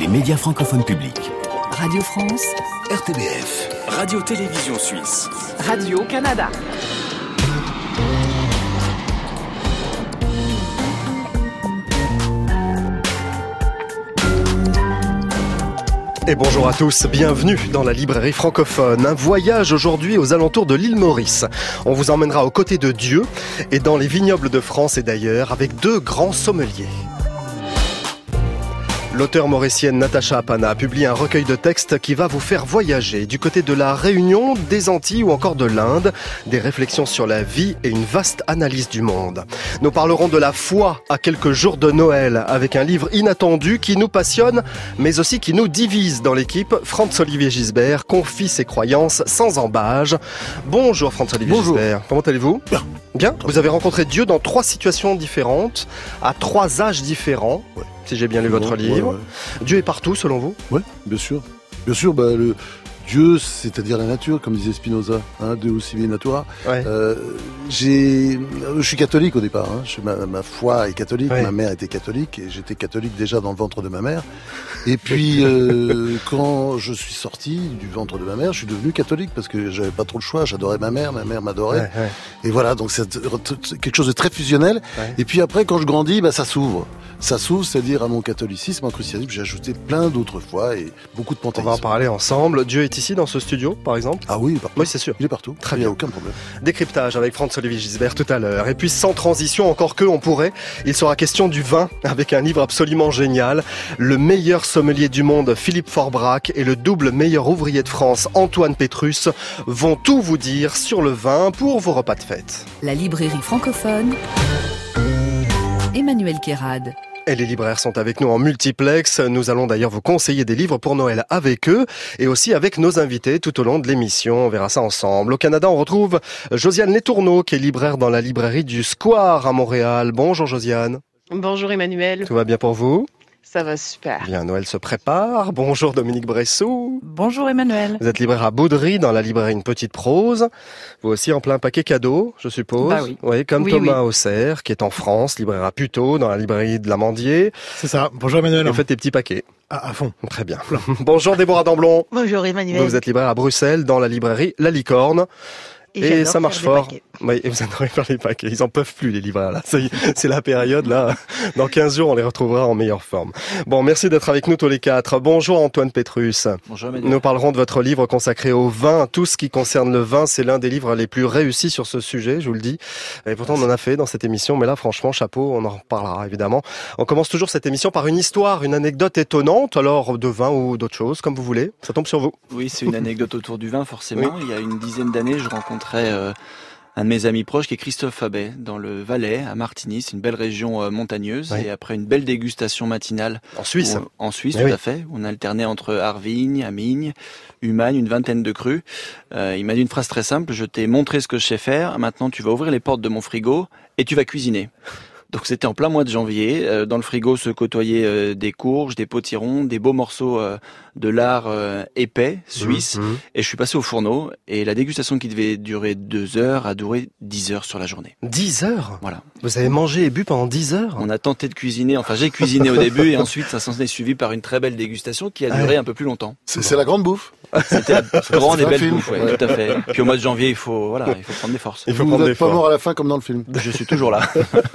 médias francophones publics. Radio France, RTBF, Radio-Télévision Suisse, Radio-Canada. Et bonjour à tous, bienvenue dans la librairie francophone. Un voyage aujourd'hui aux alentours de l'île Maurice. On vous emmènera aux côtés de Dieu et dans les vignobles de France et d'ailleurs avec deux grands sommeliers. L'auteure mauricienne Natacha Apana a publié un recueil de textes qui va vous faire voyager du côté de la Réunion, des Antilles ou encore de l'Inde. Des réflexions sur la vie et une vaste analyse du monde. Nous parlerons de la foi à quelques jours de Noël avec un livre inattendu qui nous passionne mais aussi qui nous divise dans l'équipe. Franz-Olivier Gisbert confie ses croyances sans embâge. Bonjour Franz-Olivier Gisbert, comment allez-vous ? Bien. Vous avez rencontré Dieu dans 3 situations différentes, à 3 âges différents. Ouais. Si j'ai bien lu votre livre. Ouais. Dieu est partout, selon vous ? Oui, bien sûr. Bien sûr, le Dieu, c'est-à-dire la nature, comme disait Spinoza, Deus sive natura. Ouais. Je suis catholique au départ. Ma foi est catholique, ouais. Ma mère était catholique, et j'étais catholique déjà dans le ventre de ma mère. Et puis, quand je suis sorti du ventre de ma mère, je suis devenu catholique, parce que j'avais pas trop le choix, j'adorais ma mère m'adorait. Ouais, ouais. Et voilà, donc c'est quelque chose de très fusionnel. Ouais. Et puis après, quand je grandis, ça s'ouvre. Ça s'ouvre, c'est-à-dire à mon catholicisme, en christianisme, j'ai ajouté plein d'autres fois et beaucoup de panthéisme. On va en parler ensemble. Dieu est ici dans ce studio, par exemple ? Ah oui, partout. Oui, c'est sûr. Il est partout. Très bien. Il n'y a aucun problème. Décryptage avec Franz-Olivier Gisbert tout à l'heure. Et puis sans transition, encore que on pourrait, il sera question du vin avec un livre absolument génial. Le meilleur sommelier du monde, Philippe Forbrac, et le double meilleur ouvrier de France, Antoine Pétrus, vont tout vous dire sur le vin pour vos repas de fête. La librairie francophone, Emmanuel Kérad. Et les libraires sont avec nous en multiplex. Nous allons d'ailleurs vous conseiller des livres pour Noël avec eux et aussi avec nos invités tout au long de l'émission. On verra ça ensemble. Au Canada, on retrouve Josiane Letourneau qui est libraire dans la librairie du Square à Montréal. Bonjour Josiane. Bonjour Emmanuel. Tout va bien pour vous ? Ça va super. Bien, Noël se prépare. Bonjour Dominique Bressou. Bonjour Emmanuel. Vous êtes libraire à Baudry dans la librairie Une Petite Prose. Vous aussi en plein paquet cadeau, je suppose. Bah oui. Oui, comme Thomas Auxerre, qui est en France, libraire à Puteaux, dans la librairie de l'Amandier. C'est ça. Bonjour Emmanuel. Vous faites des petits paquets. À fond. Très bien. Bonjour Déborah Damblon. Bonjour Emmanuel. Vous êtes libraire à Bruxelles dans la librairie La Licorne. Et ça marche fort. Oui, et vous adorez faire les paquets. Ils en peuvent plus, les libraires, là. Ça y est, c'est la période, là. Dans 15 jours, on les retrouvera en meilleure forme. Bon, merci d'être avec nous tous les 4. Bonjour Antoine Pétrus. Bonjour Emmanuel. Nous parlerons de votre livre consacré au vin. Tout ce qui concerne le vin, c'est l'un des livres les plus réussis sur ce sujet, je vous le dis. Et pourtant, on en a fait dans cette émission. Mais là, franchement, chapeau, on en reparlera, évidemment. On commence toujours cette émission par une histoire, une anecdote étonnante. Alors, de vin ou d'autre chose, comme vous voulez. Ça tombe sur vous. Oui, c'est une anecdote autour du vin, forcément. Oui. Il y a une dizaine d'années, je rencontrais un de mes amis proches qui est Christophe Fabet, dans le Valais, à Martigny. C'est une belle région montagneuse. Oui. Et après une belle dégustation matinale. En Suisse. En Suisse, tout à fait. On alternait entre Arvigne, Amigne, Humagne, une vingtaine de crus. Il m'a dit une phrase très simple. Je t'ai montré ce que je sais faire. Maintenant, tu vas ouvrir les portes de mon frigo et tu vas cuisiner. Donc c'était en plein mois de janvier. Dans le frigo se côtoyaient des courges, des potirons, des beaux morceaux de lard épais, suisse. Et je suis passé au fourneau. Et la dégustation qui devait durer 2 heures a duré 10 heures sur la journée. 10 heures ? Voilà. Vous avez mangé et bu pendant 10 heures ? On a tenté de cuisiner. Enfin, j'ai cuisiné au début et ensuite ça s'en est suivi par une très belle dégustation qui a duré un peu plus longtemps. C'est la grande bouffe. C'était la grande et belle bouffe, ouais, tout à fait. Puis au mois de janvier, il faut prendre des forces. Vous n'êtes pas mort à la fin comme dans le film. Je suis toujours là.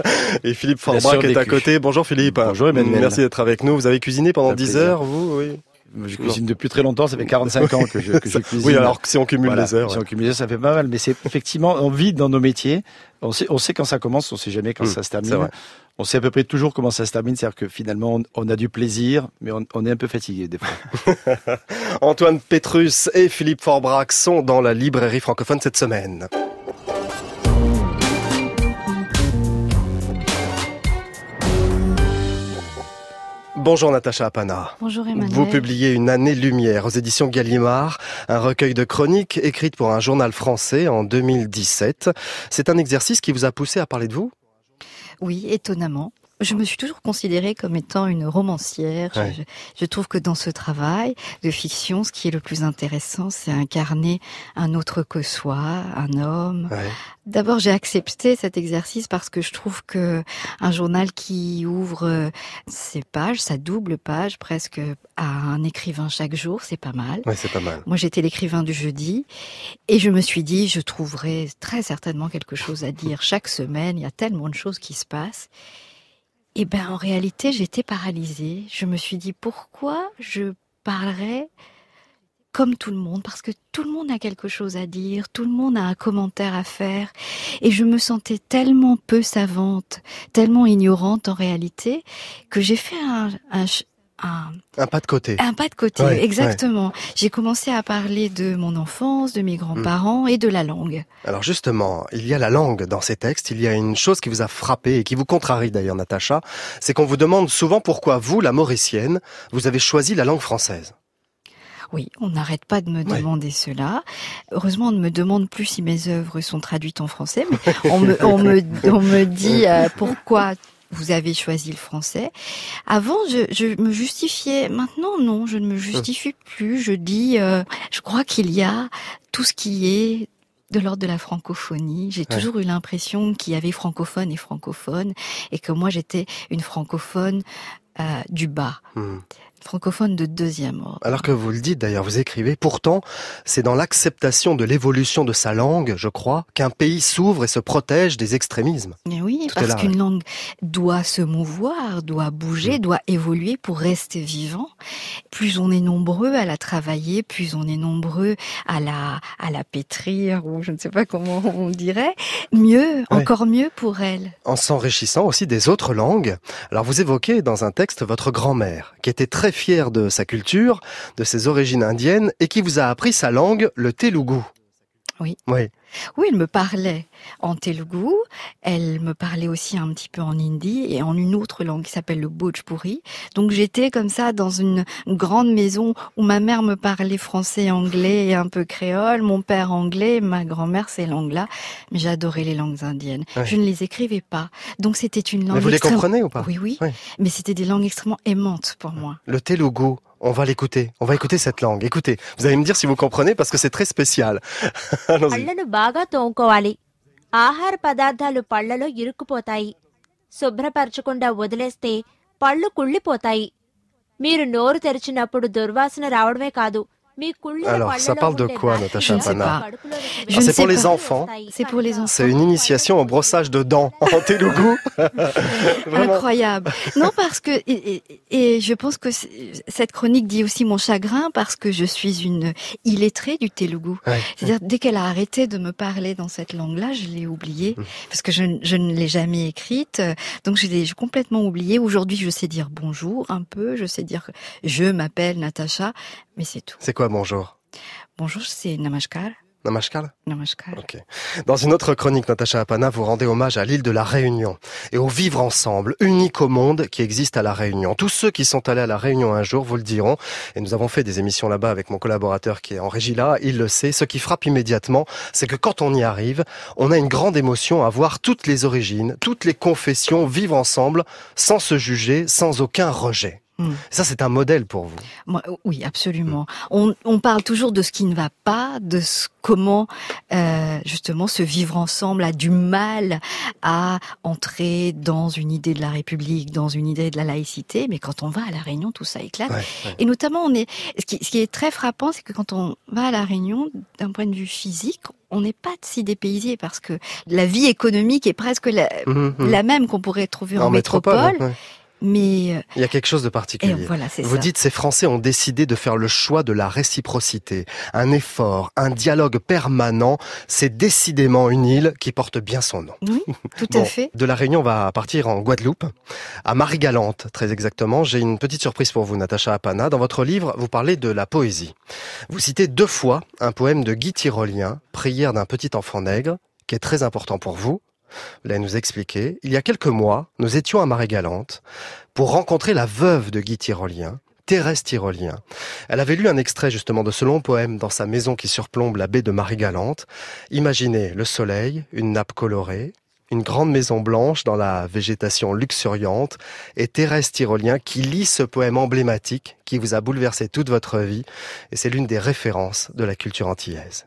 Et Philippe Forbrac est à côté. Bonjour Philippe. Bonjour Emmanuel. Merci d'être avec nous. Vous avez cuisiné pendant 10 heures, vous ? Oui. Je cuisine depuis très longtemps, ça fait 45 ans que je cuisine. Oui, alors si on cumule les heures. Si on cumule les heures, ça fait pas mal. Mais c'est effectivement, on vit dans nos métiers. On sait quand ça commence, on sait jamais quand ça se termine. On sait à peu près toujours comment ça se termine. C'est-à-dire que finalement, on a du plaisir, mais on est un peu fatigué des fois. Antoine Pétrus et Philippe Forbrac sont dans la librairie francophone cette semaine. Bonjour Natacha Apana. Bonjour Emmanuel. Vous publiez Une année-lumière aux éditions Gallimard, un recueil de chroniques écrites pour un journal français en 2017. C'est un exercice qui vous a poussé à parler de vous ? Oui, étonnamment. je me suis toujours considérée comme étant une romancière. Ouais. Je trouve que dans ce travail de fiction, ce qui est le plus intéressant, c'est incarner un autre que soi, un homme. Ouais. D'abord, j'ai accepté cet exercice parce que je trouve que un journal qui ouvre ses pages, sa double page presque à un écrivain chaque jour, c'est pas mal. Ouais, c'est pas mal. Moi, j'étais l'écrivain du jeudi et je me suis dit, je trouverai très certainement quelque chose à dire chaque semaine. Il y a tellement de choses qui se passent. Et ben, en réalité, j'étais paralysée. Je me suis dit, pourquoi je parlerais comme tout le monde, parce que tout le monde a quelque chose à dire, tout le monde a un commentaire à faire, et je me sentais tellement peu savante, tellement ignorante en réalité, que j'ai fait un pas de côté. Un pas de côté, Ouais, exactement. Ouais. J'ai commencé à parler de mon enfance, de mes grands-parents et de la langue. Alors justement, il y a la langue dans ces textes, il y a une chose qui vous a frappé et qui vous contrarie d'ailleurs, Natacha, c'est qu'on vous demande souvent pourquoi vous, la Mauricienne, vous avez choisi la langue française. Oui, on n'arrête pas de me demander cela. Heureusement, on ne me demande plus si mes œuvres sont traduites en français, mais on me dit pourquoi vous avez choisi le français. Avant, je me justifiais. Maintenant, non, je ne me justifie plus. Je dis, je crois qu'il y a tout ce qui est de l'ordre de la francophonie. J'ai toujours eu l'impression qu'il y avait francophones et francophones, et que moi, j'étais une francophone du bas. Francophone de deuxième ordre. Alors que vous le dites d'ailleurs, vous écrivez, pourtant, c'est dans l'acceptation de l'évolution de sa langue, je crois, qu'un pays s'ouvre et se protège des extrémismes. Et oui, parce qu'une langue doit se mouvoir, doit bouger, doit évoluer pour rester vivant. Plus on est nombreux à la travailler, plus on est nombreux à la pétrir, ou je ne sais pas comment on dirait, mieux, encore mieux pour elle. En s'enrichissant aussi des autres langues. Alors vous évoquez dans un texte votre grand-mère, qui était très fière de sa culture, de ses origines indiennes, et qui vous a appris sa langue, le telugu. Oui. Oui. Oui, elle me parlait en telugu, elle me parlait aussi un petit peu en hindi et en une autre langue qui s'appelle le Bhojpuri. Donc j'étais comme ça dans une grande maison où ma mère me parlait français, anglais et un peu créole, mon père anglais, ma grand-mère ces langues-là, mais j'adorais les langues indiennes. Ouais. Je ne les écrivais pas, donc c'était une langue. Mais vous les comprenez ou pas? Oui, mais c'était des langues extrêmement aimantes pour moi. Le telugu. On va l'écouter. On va écouter cette langue. Écoutez, vous allez me dire si vous comprenez parce que c'est très spécial. పళ్ళను బాగా తోముకోవాలి. ఆహార పదార్థాలు పళ్ళలో ఇరుక్కుపోతాయి. శుభ్రపరచకుండా వదిలేస్తే పళ్ళు కుళ్ళిపోతాయి. మీరు నోరు తెరిచినప్పుడు దుర్వాసన రావడమే కాదు. Alors, ça parle de quoi, Natacha Pana? C'est pour les enfants. C'est pour les enfants. C'est une initiation au brossage de dents en telugu. Incroyable. Non, parce que, et je pense que cette chronique dit aussi mon chagrin parce que je suis une illettrée du telugu. Ouais. C'est-à-dire, dès qu'elle a arrêté de me parler dans cette langue-là, je l'ai oubliée. Parce que je ne l'ai jamais écrite. Donc, j'ai complètement oublié. Aujourd'hui, je sais dire bonjour un peu. Je sais dire je m'appelle Natacha. Mais c'est tout. C'est quoi bonjour? Bonjour, c'est Namaskar. Namaskar? Namaskar. Ok. Dans une autre chronique, Natacha Apana, vous rendez hommage à l'île de la Réunion et au vivre ensemble, unique au monde, qui existe à la Réunion. Tous ceux qui sont allés à la Réunion un jour vous le diront. Et nous avons fait des émissions là-bas avec mon collaborateur qui est en régie là. Il le sait. Ce qui frappe immédiatement, c'est que quand on y arrive, on a une grande émotion à voir toutes les origines, toutes les confessions vivre ensemble, sans se juger, sans aucun rejet. Ça, c'est un modèle pour vous. Moi, oui, absolument. On parle toujours de ce qui ne va pas, de comment justement ce vivre ensemble a du mal à entrer dans une idée de la République, dans une idée de la laïcité. Mais quand on va à la Réunion, tout ça éclate. Ouais. Et notamment, ce qui est très frappant, c'est que quand on va à la Réunion, d'un point de vue physique, on n'est pas si dépaysé parce que la vie économique est presque la même qu'on pourrait trouver en métropole. Mais il y a quelque chose de particulier. Voilà, vous dites, ces Français ont décidé de faire le choix de la réciprocité, un effort, un dialogue permanent. C'est décidément une île qui porte bien son nom. Oui, tout à fait. De la Réunion, on va partir en Guadeloupe, à Marie-Galante, très exactement. J'ai une petite surprise pour vous, Natacha Apana. Dans votre livre, vous parlez de la poésie. Vous citez 2 fois un poème de Guy Tyrolien, Prière d'un petit enfant nègre, qui est très important pour vous. Vous allez nous expliquer. Il y a quelques mois, nous étions à Marie-Galante pour rencontrer la veuve de Guy Tyrolien, Thérèse Tyrolien. Elle avait lu un extrait justement de ce long poème dans sa maison qui surplombe la baie de Marie-Galante. Imaginez le soleil, une nappe colorée, une grande maison blanche dans la végétation luxuriante, et Thérèse Tirolien qui lit ce poème emblématique qui vous a bouleversé toute votre vie, et c'est l'une des références de la culture antillaise.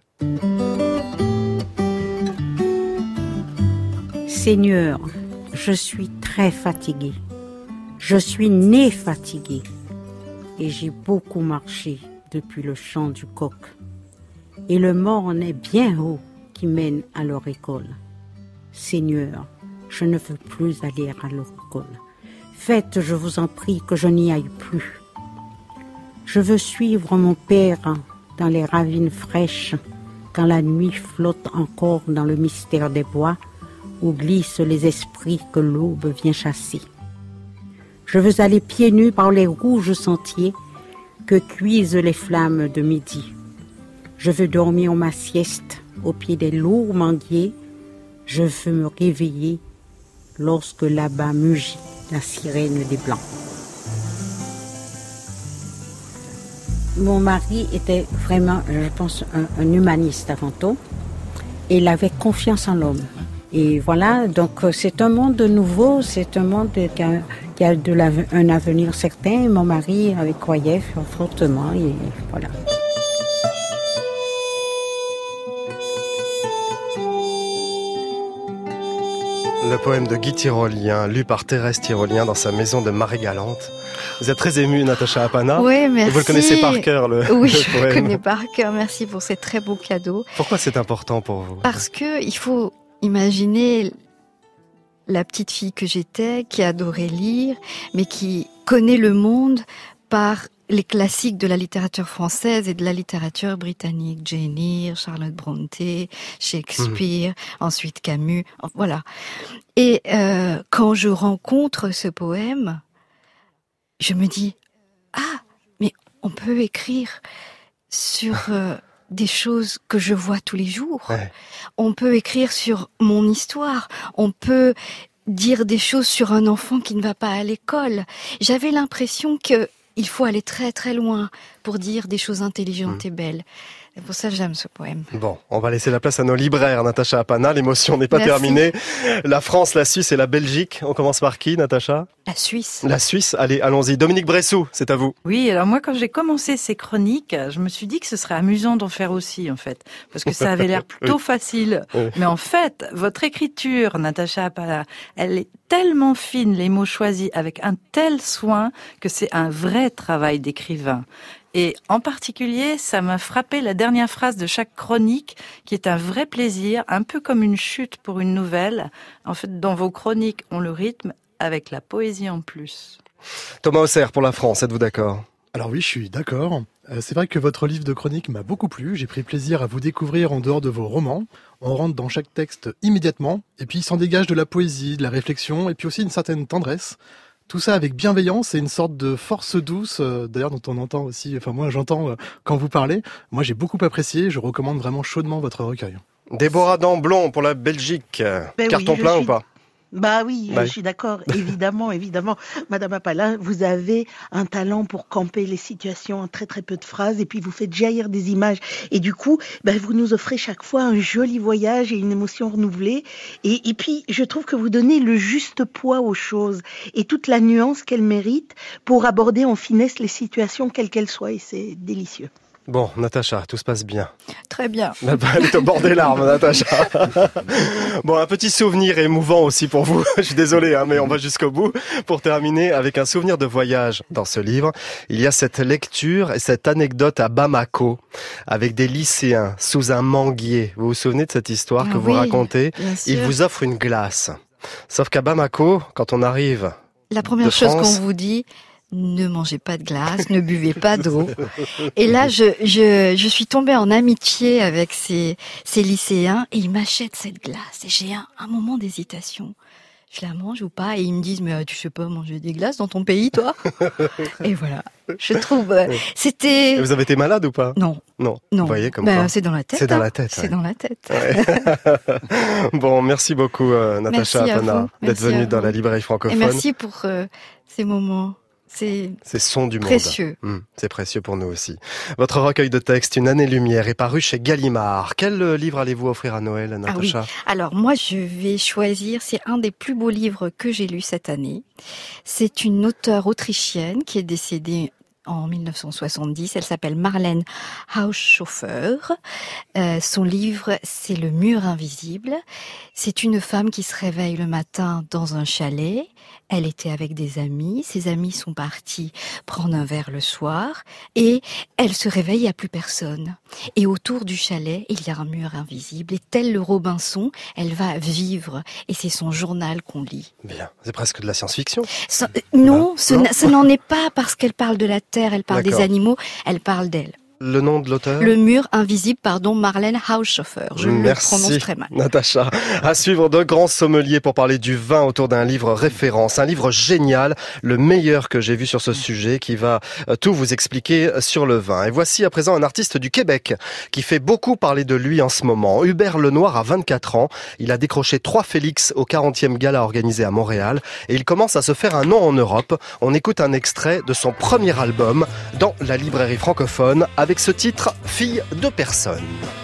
Seigneur, je suis très fatiguée. Je suis née fatiguée. Et j'ai beaucoup marché depuis le champ du coq. Et le morne est bien haut qui mène à leur école. Seigneur, je ne veux plus aller à leur école. Faites, je vous en prie, que je n'y aille plus. Je veux suivre mon père dans les ravines fraîches, quand la nuit flotte encore dans le mystère des bois, où glissent les esprits que l'aube vient chasser. Je veux aller pieds nus par les rouges sentiers que cuisent les flammes de midi. Je veux dormir ma sieste au pied des lourds manguiers. Je veux me réveiller lorsque là-bas mugit la sirène des Blancs. Mon mari était vraiment, je pense, un humaniste avant tout. Et il avait confiance en l'homme. Et voilà, donc c'est un monde nouveau, c'est un monde qui a un avenir certain. Mon mari croyait fortement, et voilà. Le poème de Guy Tirolien, lu par Thérèse Tirolien dans sa maison de Marie-Galante. Vous êtes très émue, Natacha Apana. Oui, merci. Et vous le connaissez par cœur, le Oui, le je poème. le connais par cœur. Merci pour ces très beaux cadeaux. Pourquoi c'est important pour vous? Parce que il faut imaginer la petite fille que j'étais, qui adorait lire, mais qui connaît le monde par les classiques de la littérature française et de la littérature britannique. Jane Eyre, Charlotte Brontë, Shakespeare, ensuite Camus, voilà. Et quand je rencontre ce poème, je me dis, ah, mais on peut écrire sur des choses que je vois tous les jours. Ouais. On peut écrire sur mon histoire. On peut dire des choses sur un enfant qui ne va pas à l'école. J'avais l'impression que il faut aller très très loin pour dire des choses intelligentes et belles. C'est pour ça que j'aime ce poème. Bon, on va laisser la place à nos libraires, Natacha Apana. L'émotion n'est pas terminée. La France, la Suisse et la Belgique. On commence par qui, Natacha? La Suisse. La Suisse, allez, allons-y. Dominique Bressou, c'est à vous. Oui, alors moi, quand j'ai commencé ces chroniques, je me suis dit que ce serait amusant d'en faire aussi, en fait. Parce que ça avait l'air plutôt facile. Oui. Mais en fait, votre écriture, Natacha Apana, elle est tellement fine, les mots choisis avec un tel soin que c'est un vrai travail d'écrivain. Et en particulier, ça m'a frappé la dernière phrase de chaque chronique, qui est un vrai plaisir, un peu comme une chute pour une nouvelle. En fait, dans vos chroniques, on le rythme avec la poésie en plus. Thomas Auxerre pour la France, êtes-vous d'accord? Alors oui, je suis d'accord. C'est vrai que votre livre de chronique m'a beaucoup plu. J'ai pris plaisir à vous découvrir en dehors de vos romans. On rentre dans chaque texte immédiatement, et puis il s'en dégage de la poésie, de la réflexion, et puis aussi une certaine tendresse. Tout ça avec bienveillance et une sorte de force douce, d'ailleurs dont on entend aussi, enfin moi j'entends quand vous parlez. Moi j'ai beaucoup apprécié, je recommande vraiment chaudement votre recueil. Déborah Damblon pour la Belgique. Carton plein ou pas? Bah oui, je suis d'accord, évidemment. Madame Apana, vous avez un talent pour camper les situations en très très peu de phrases et puis vous faites jaillir des images. Et du coup, vous nous offrez chaque fois un joli voyage et une émotion renouvelée. Et puis, je trouve que vous donnez le juste poids aux choses et toute la nuance qu'elles méritent pour aborder en finesse les situations quelles qu'elles soient. Et c'est délicieux. Bon, Natacha, tout se passe bien. Très bien. Elle est au bord des larmes, Natacha. Bon, un petit souvenir émouvant aussi pour vous. Je suis désolé, mais on va jusqu'au bout. Pour terminer, avec un souvenir de voyage dans ce livre, il y a cette lecture et cette anecdote à Bamako, avec des lycéens sous un manguier. Vous vous souvenez de cette histoire que vous racontez? Ils vous offrent une glace. Sauf qu'à Bamako, quand on arrive la première chose qu'on vous dit, ne mangez pas de glace, ne buvez pas d'eau. Et là, je suis tombée en amitié avec ces lycéens et ils m'achètent cette glace. Et j'ai un moment d'hésitation. Je la mange ou pas? Et ils me disent, mais tu sais pas manger des glaces dans ton pays, toi? Et voilà. Je trouve, c'était... Et vous avez été malade ou pas? Non. Vous voyez comme quoi. C'est dans la tête. C'est dans la tête. C'est dans la tête. Ouais. Bon, merci beaucoup, Natacha Apana, d'être venue dans la librairie francophone. Et merci pour ces moments C'est Son du précieux. Monde. C'est précieux pour nous aussi. Votre recueil de textes, Une année-lumière, est paru chez Gallimard. Quel livre allez-vous offrir à Noël, Natacha ? Oui. Alors moi, je vais choisir, c'est un des plus beaux livres que j'ai lu cette année. C'est une auteure autrichienne qui est décédée en 1970. Elle s'appelle Marlène Haushofer. Son livre, c'est Le mur invisible. C'est une femme qui se réveille le matin dans un chalet. Elle était avec des amis. Ses amis sont partis prendre un verre le soir. Et elle se réveille, il n'y a plus personne. Et autour du chalet, il y a un mur invisible. Et tel le Robinson, elle va vivre. Et c'est son journal qu'on lit. Bien, c'est presque de la science-fiction. Non, ce n'en est pas parce qu'elle parle de la terre, elle parle des animaux, elle parle d'elle. Le nom de l'auteur ? Le mur invisible, Marlène Haushofer. Je le prononce très mal. Natacha. À suivre, de grands sommeliers pour parler du vin autour d'un livre référence. Un livre génial, le meilleur que j'ai vu sur ce sujet, qui va tout vous expliquer sur le vin. Et voici à présent un artiste du Québec qui fait beaucoup parler de lui en ce moment. Hubert Lenoir a 24 ans. Il a décroché 3 Félix au 40e gala organisé à Montréal. Et il commence à se faire un nom en Europe. On écoute un extrait de son premier album dans la librairie francophone avec ce titre, Fille de personne.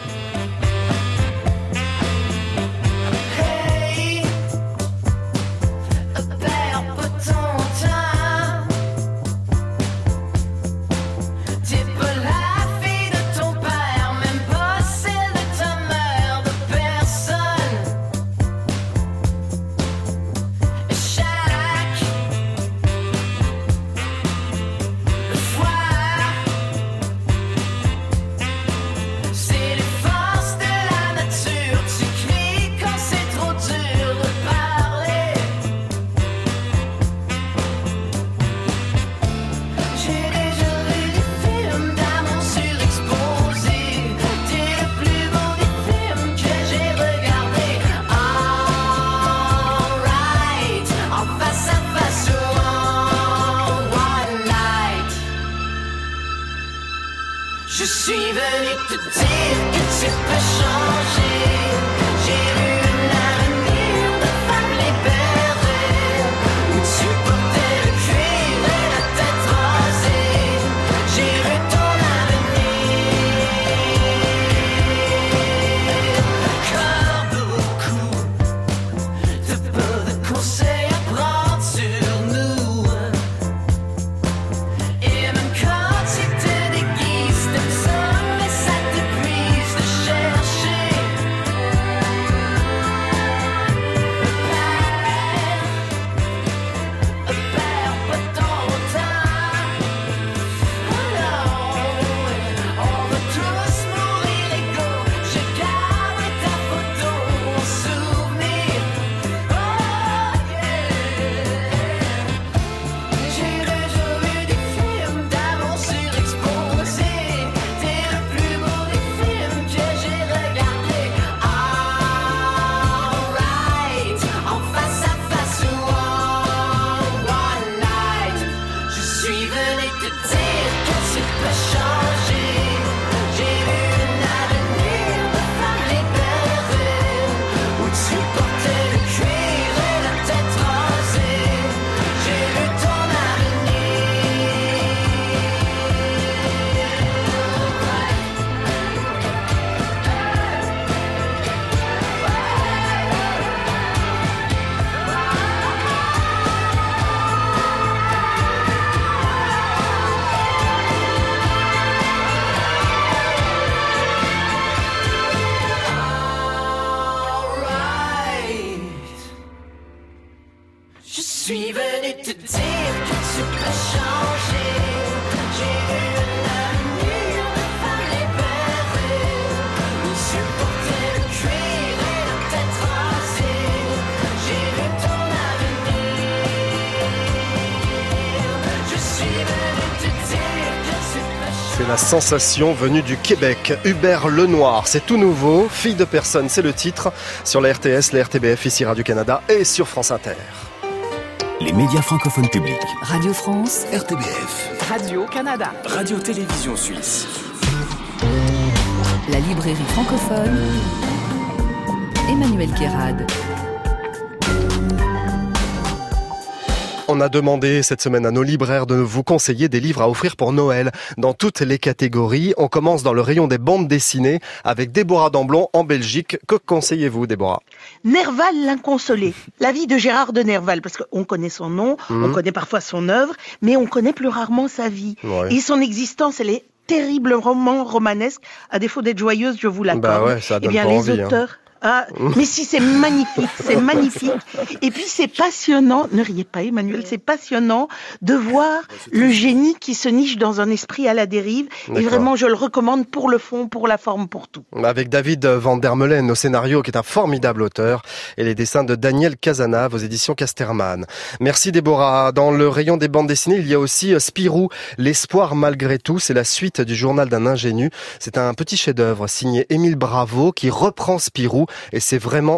Je suis venu te dire que tu peux changer. J'ai eu un avenir de femme libérée, où tu portais le cuir et la tête rasée. J'ai vu ton avenir. Comme beaucoup, de peu de conseils à prendre sur nous. Et même quand tu te déguises de ça, mais ça t'épuise de chercher. Perds pas ton temps. Oh non, on va tous mourir égaux. Je garde ta photo en souvenir. Oh yeah. J'ai déjà vu des films d'amour surexposés. T'es le plus beau des films que j'ai regardé. Alright, en face à face ou en one night. Je suis venu te dire que tu peux changer. J'ai vu un avenir de femme libérée, où tu portais le cuir et la tête rasée. J'ai vu ton Je suis venu te dire que tu peux changer. J'ai eu un avenir de femme libérée, où tu portais le cuir et la tête rasée. J'ai vu ton avenir. Je suis venu te dire que tu peux changer. C'est la sensation venue du Québec. Hubert Lenoir, c'est tout nouveau. Fille de personne, c'est le titre. Sur la RTS, la RTBF, ici Radio-Canada et sur France Inter. Les médias francophones publics. Radio France, RTBF. Radio-Canada. Radio-Télévision Suisse. La librairie francophone, Emmanuel Guérard. On a demandé cette semaine à nos libraires de vous conseiller des livres à offrir pour Noël dans toutes les catégories. On commence dans le rayon des bandes dessinées avec Déborah Damblon en Belgique. Que conseillez-vous, Déborah? Nerval l'inconsolé, la vie de Gérard de Nerval, parce qu'on connaît son nom, on connaît parfois son œuvre, mais on connaît plus rarement sa vie. Ouais. Et son existence, elle est terriblement romanesque, à défaut d'être joyeuse, je vous l'accorde. Bah ouais, ça donne pas les envie, auteurs... Ah, mais si, c'est magnifique, c'est magnifique. Et puis c'est passionnant, ne riez pas Emmanuel, c'est passionnant de voir le génie qui se niche dans un esprit à la dérive. D'accord. Et vraiment, je le recommande pour le fond, pour la forme, pour tout. Avec David Van der Meulen au scénario, qui est un formidable auteur, et les dessins de Daniel Casanave aux éditions Casterman. Merci Déborah. Dans le rayon des bandes dessinées, il y a aussi Spirou, l'espoir malgré tout. C'est la suite du journal d'un ingénu. C'est un petit chef-d'œuvre signé Émile Bravo qui reprend Spirou. Et c'est vraiment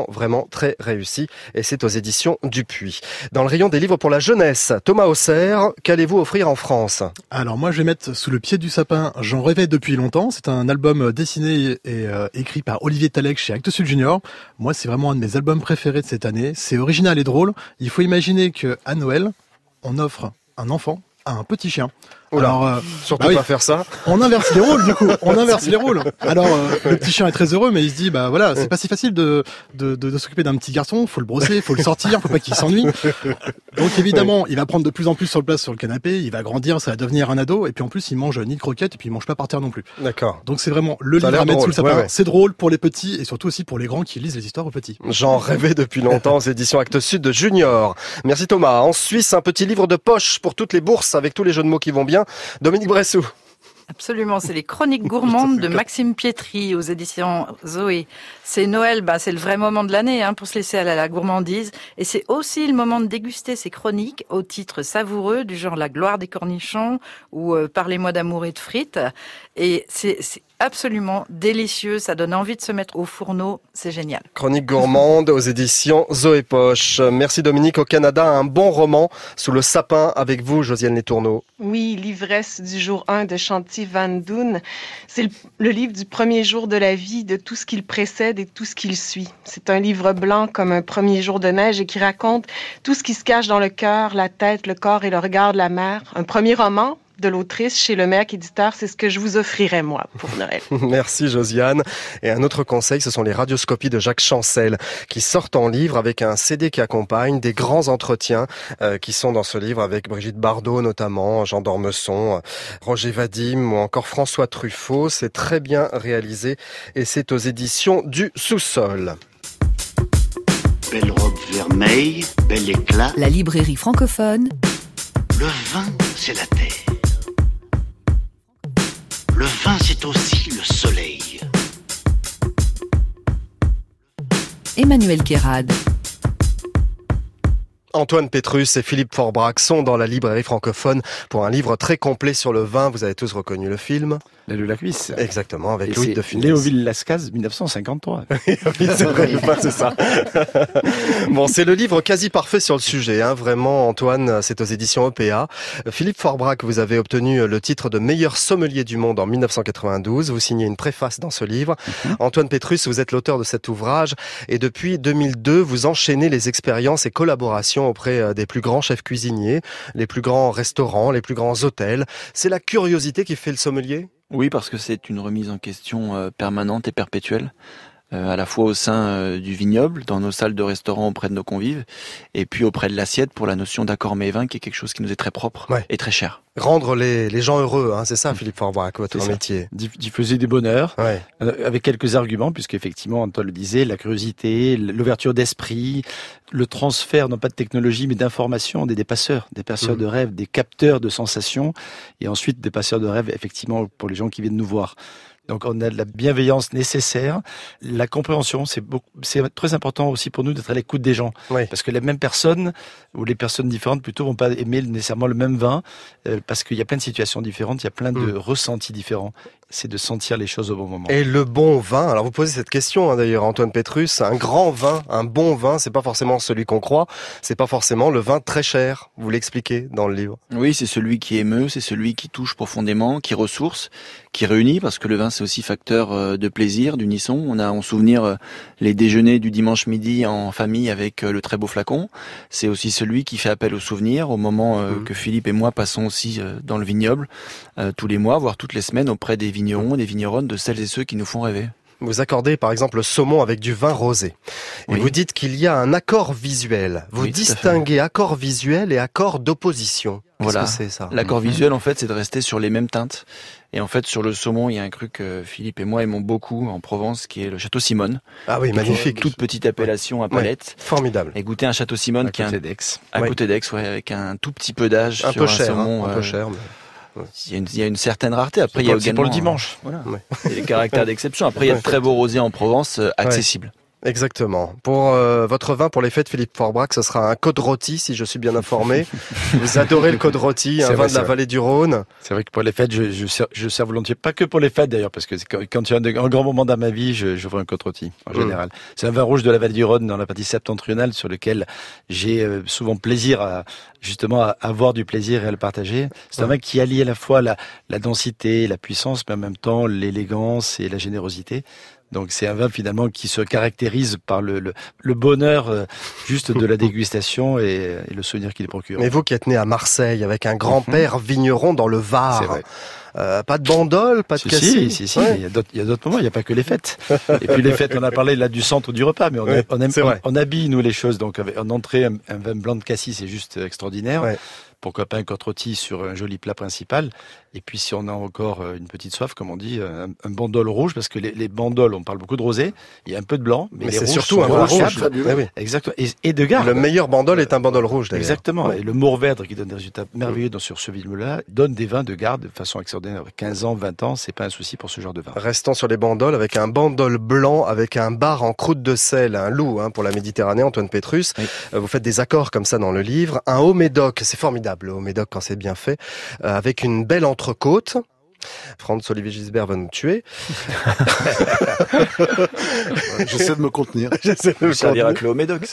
très réussi. Et c'est aux éditions Dupuis. Dans le rayon des livres pour la jeunesse, Thomas Auxerre, qu'allez-vous offrir en France? Alors moi je vais mettre sous le pied du sapin J'en rêvais depuis longtemps. C'est un album dessiné et écrit par Olivier Talec chez Actes Sud Junior. Moi c'est vraiment un de mes albums préférés de cette année. C'est original et drôle. Il faut imaginer qu'à Noël, on offre un enfant à un petit chien. Alors, surtout pas faire ça. On inverse les rôles, du coup. On inverse les rôles. Alors, le petit chien est très heureux, mais il se dit, bah voilà, c'est pas si facile de s'occuper d'un petit garçon. Faut le brosser, faut le sortir, faut pas qu'il s'ennuie. Donc évidemment, il va prendre de plus en plus sur place sur le canapé. Il va grandir, ça va devenir un ado. Et puis en plus, il mange ni de croquettes et puis il mange pas par terre non plus. D'accord. Donc c'est vraiment le livre à mettre sous le sapin. Ouais. C'est drôle pour les petits et surtout aussi pour les grands qui lisent les histoires aux petits. J'en rêvais depuis longtemps aux éditions Actes Sud de Junior. Merci Thomas. En Suisse, un petit livre de poche pour toutes les bourses avec tous les jeux de mots qui vont bien. Dominique Bressou. Absolument, c'est les Chroniques gourmandes de Maxime Pietri aux éditions Zoé. C'est Noël, c'est le vrai moment de l'année pour se laisser aller à la gourmandise. Et c'est aussi le moment de déguster ces chroniques au titre savoureux du genre La gloire des cornichons ou Parlez-moi d'amour et de frites. Et c'est absolument délicieux, ça donne envie de se mettre au fourneau, c'est génial. Chronique gourmande aux éditions Zoé Poche. Merci Dominique. Au Canada, un bon roman sous le sapin avec vous, Josiane Letourneau. Oui, L'ivresse du jour 1 de Shanti Van Doon. C'est le livre du premier jour de la vie, de tout ce qu'il précède et tout ce qu'il suit. C'est un livre blanc comme un premier jour de neige et qui raconte tout ce qui se cache dans le cœur, la tête, le corps et le regard de la mère. Un premier roman de l'autrice chez Le Mec Éditeur, c'est ce que je vous offrirais, moi, pour Noël. Merci, Josiane. Et un autre conseil, ce sont les radioscopies de Jacques Chancel, qui sortent en livre avec un CD qui accompagne des grands entretiens qui sont dans ce livre avec Brigitte Bardot, notamment, Jean d'Ormesson, Roger Vadim ou encore François Truffaut. C'est très bien réalisé et c'est aux éditions du Sous-Sol. Belle robe vermeille, bel éclat. La librairie francophone. Le vin, c'est la terre. Le vin, c'est aussi le soleil. Emmanuel Kérad. Antoine Pétrus et Philippe Forbrac sont dans la librairie francophone pour un livre très complet sur le vin. Vous avez tous reconnu le film. La de la cuisse. Exactement, avec et Louis de Funès. Léoville-Lascaz, 1953. Oui, c'est vrai, c'est ça. Bon, c'est le livre quasi parfait sur le sujet. Vraiment, Antoine, c'est aux éditions EPA. Philippe Forbrac, vous avez obtenu le titre de meilleur sommelier du monde en 1992. Vous signez une préface dans ce livre. Antoine Pétrus, vous êtes l'auteur de cet ouvrage. Et depuis 2002, vous enchaînez les expériences et collaborations auprès des plus grands chefs cuisiniers, les plus grands restaurants, les plus grands hôtels. C'est la curiosité qui fait le sommelier ? Oui, parce que c'est une remise en question permanente et perpétuelle, à la fois au sein du vignoble, dans nos salles de restaurant auprès de nos convives, et puis auprès de l'assiette pour la notion d'accord mets-vin, qui est quelque chose qui nous est très propre et très cher. Rendre les gens heureux, c'est ça Philippe Forbrac, votre métier. Diffuser des bonheurs, avec quelques arguments, puisqu'effectivement, Antoine le disait, la curiosité, l'ouverture d'esprit, le transfert, non pas de technologie, mais d'informations, des passeurs de rêves, des capteurs de sensations, et ensuite des passeurs de rêves, effectivement, pour les gens qui viennent nous voir. Donc on a de la bienveillance nécessaire, la compréhension, c'est très important aussi pour nous d'être à l'écoute des gens, parce que les mêmes personnes ou les personnes différentes plutôt vont pas aimer nécessairement le même vin, parce qu'il y a plein de situations différentes, il y a plein de ressentis différents. C'est de sentir les choses au bon moment. Et le bon vin, alors vous posez cette question d'ailleurs Antoine Pétrus, un grand vin, un bon vin, c'est pas forcément celui qu'on croit, c'est pas forcément le vin très cher, vous l'expliquez dans le livre. Oui, c'est celui qui émeut, c'est celui qui touche profondément, qui ressource, qui réunit, parce que le vin c'est aussi facteur de plaisir, d'unisson. On a en souvenir les déjeuners du dimanche midi en famille avec le très beau flacon. C'est aussi celui qui fait appel aux souvenirs au moment que Philippe et moi passons aussi dans le vignoble tous les mois, voire toutes les semaines auprès des vignerons, des vigneronnes, de celles et ceux qui nous font rêver. Vous accordez par exemple le saumon avec du vin rosé. Et vous dites qu'il y a un accord visuel. Vous distinguez accord visuel et accord d'opposition. Qu'est-ce que c'est ça ? L'accord visuel, en fait, c'est de rester sur les mêmes teintes. Et en fait, sur le saumon, il y a un cru que Philippe et moi aimons beaucoup en Provence, qui est le Château Simone. Ah oui, magnifique. Toute petite appellation à palette. Formidable. Et goûter un Château Simone qui est à côté d'Aix, avec un tout petit peu d'âge. Un sur peu cher, saumon, un peu cher. Mais... Il y a une certaine rareté. Après, il y a également pour le dimanche. Voilà. Il y a des caractères d'exception. Après, il y a de très beaux rosés en Provence, accessibles. Exactement. Pour votre vin pour les fêtes, Philippe Forbach, ce sera un côte rôti, si je suis bien informé. Vous adorez le côte rôti, un vin de la vallée du Rhône. C'est vrai que pour les fêtes, je sers volontiers, pas que pour les fêtes d'ailleurs, parce que quand il y a un grand moment dans ma vie, je vends un côte rôti, en général. C'est un vin rouge de la vallée du Rhône, dans la partie septentrionale, sur lequel j'ai souvent plaisir à avoir du plaisir et à le partager. C'est un vin qui allie à la fois la densité, la puissance, mais en même temps l'élégance et la générosité. Donc c'est un vin finalement qui se caractérise par le bonheur juste de la dégustation et le souvenir qu'il procure. Mais vous qui êtes né à Marseille avec un grand-père vigneron dans le Var, c'est vrai. Pas de bandole, pas de cassis. Si. Ouais. Il y a d'autres moments, il n'y a pas que les fêtes. Et puis les fêtes, on a parlé là du centre du repas, mais on habille nous les choses. Donc en entrée, un vin blanc de cassis, c'est juste extraordinaire. Ouais. Pourquoi pas un côte rôti sur un joli plat principal. Et puis si on a encore une petite soif, comme on dit, un bandol rouge, parce que les bandoles, on parle beaucoup de rosé, il y a un peu de blanc, mais c'est surtout un vin rouge. Oui. Exactement. Et de garde. Le meilleur bandol est un bandol rouge d'ailleurs. Exactement. Ouais. Et le Mourvèdre, qui donne des résultats merveilleux sur ce vignoble-là, donne des vins de garde de façon extraordinaire. 15 ans, 20 ans, c'est pas un souci pour ce genre de vin. Restons sur les bandoles avec un bandol blanc, avec un bar en croûte de sel, un loup pour la Méditerranée, Antoine Pétrus. Oui. Vous faites des accords comme ça dans le livre. Un haut médoc, c'est formidable. Le haut médoc quand c'est bien fait, avec une belle entrecôte. Franz-Olivier Gisbert va nous tuer. J'essaie de me contenir. Ça ira avec le haut médoc.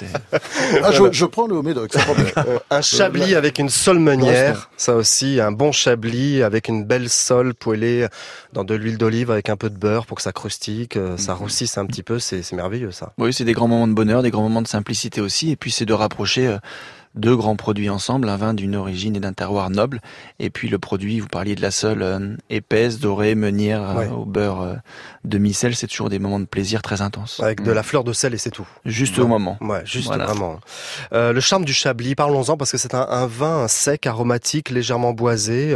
Je prends le haut médoc. Un chablis avec une solmenière, ça aussi, un bon chablis avec une belle sole poêlée dans de l'huile d'olive avec un peu de beurre pour que ça croustille, que ça roussisse un petit peu. C'est merveilleux ça. Oui, c'est des grands moments de bonheur, des grands moments de simplicité aussi, et puis c'est de rapprocher deux grands produits ensemble, un vin d'une origine et d'un terroir noble, et puis le produit, vous parliez de la sole épaisse, dorée, meunière, au beurre demi-sel, c'est toujours des moments de plaisir très intenses. Avec de la fleur de sel et c'est tout. Juste au moment. Ouais, juste vraiment. Le charme du chablis, parlons-en parce que c'est un vin sec, aromatique, légèrement boisé.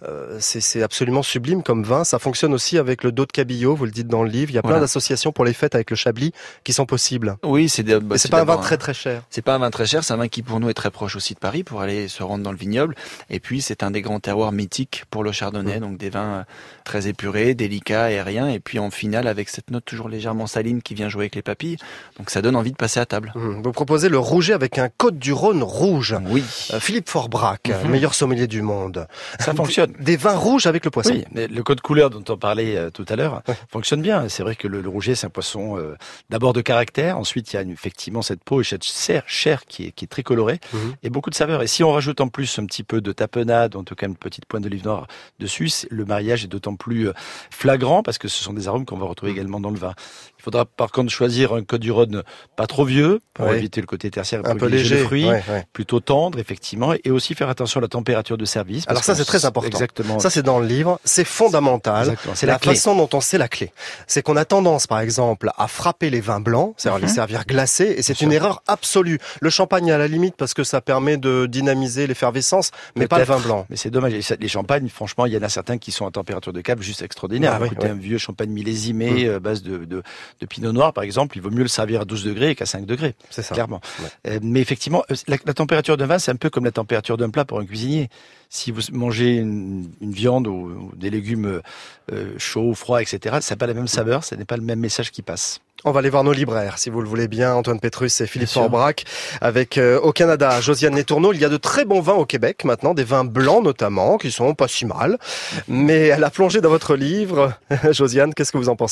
C'est absolument sublime comme vin. Ça fonctionne aussi avec le dos de cabillaud, vous le dites dans le livre. Il y a plein d'associations pour les fêtes avec le chablis qui sont possibles. Oui, c'est pas un vin très très cher. C'est pas un vin très cher, c'est un vin qui pour nous est très proche aussi de Paris pour aller se rendre dans le vignoble. Et puis c'est un des grands terroirs mythiques pour le chardonnay, donc des vins très épurés, délicats, aériens, et puis en finale avec cette note toujours légèrement saline qui vient jouer avec les papilles. Donc ça donne envie de passer à table. Vous proposez le rouget avec un Côte du Rhône rouge. Oui. Philippe Forbach, meilleur sommelier du monde. Ça fonctionne. Des vins rouges avec le poisson. Oui, mais le code couleur dont on parlait tout à l'heure fonctionne bien. C'est vrai que le rouget, c'est un poisson d'abord de caractère. Ensuite, il y a effectivement cette peau et cette chair qui est très colorée. Et beaucoup de saveurs. Et si on rajoute en plus un petit peu de tapenade, en tout cas une petite pointe d'olive noire dessus, le mariage est d'autant plus flagrant parce que ce sont des arômes qu'on va retrouver également dans le vin. Il faudra par contre choisir un Côte du Rhône pas trop vieux pour éviter le côté tertiaire, un peu léger, le fruit, plutôt tendre effectivement, et aussi faire attention à la température de service. Alors ça c'est très important. Exactement. Ça c'est dans le livre, c'est fondamental. C'est la façon dont on sait la clé. C'est qu'on a tendance par exemple à frapper les vins blancs, c'est-à-dire les servir glacés, et c'est une erreur absolue. Le champagne à la limite parce que ça permet de dynamiser l'effervescence, mais pas le vin blanc. Mais c'est dommage. Les champagnes, franchement, il y en a certains qui sont à température de cave juste extraordinaire. Un vieux champagne millésimé à base de pinot noir, par exemple, il vaut mieux le servir à 12 degrés qu'à 5 degrés. C'est ça. Clairement. Mais effectivement, la température d'un vin, c'est un peu comme la température d'un plat pour un cuisinier. Si vous mangez une viande ou des légumes chauds, froids, etc., ça n'a pas la même saveur, ça n'est pas le même message qui passe. On va aller voir nos libraires, si vous le voulez bien, Antoine Pétrus et Philippe Forbach. Avec au Canada, Josiane Letourneau, il y a de très bons vins au Québec maintenant, des vins blancs notamment, qui sont pas si mal. Mais elle a plongé dans votre livre. Josiane, qu'est-ce que vous en pensez alors ?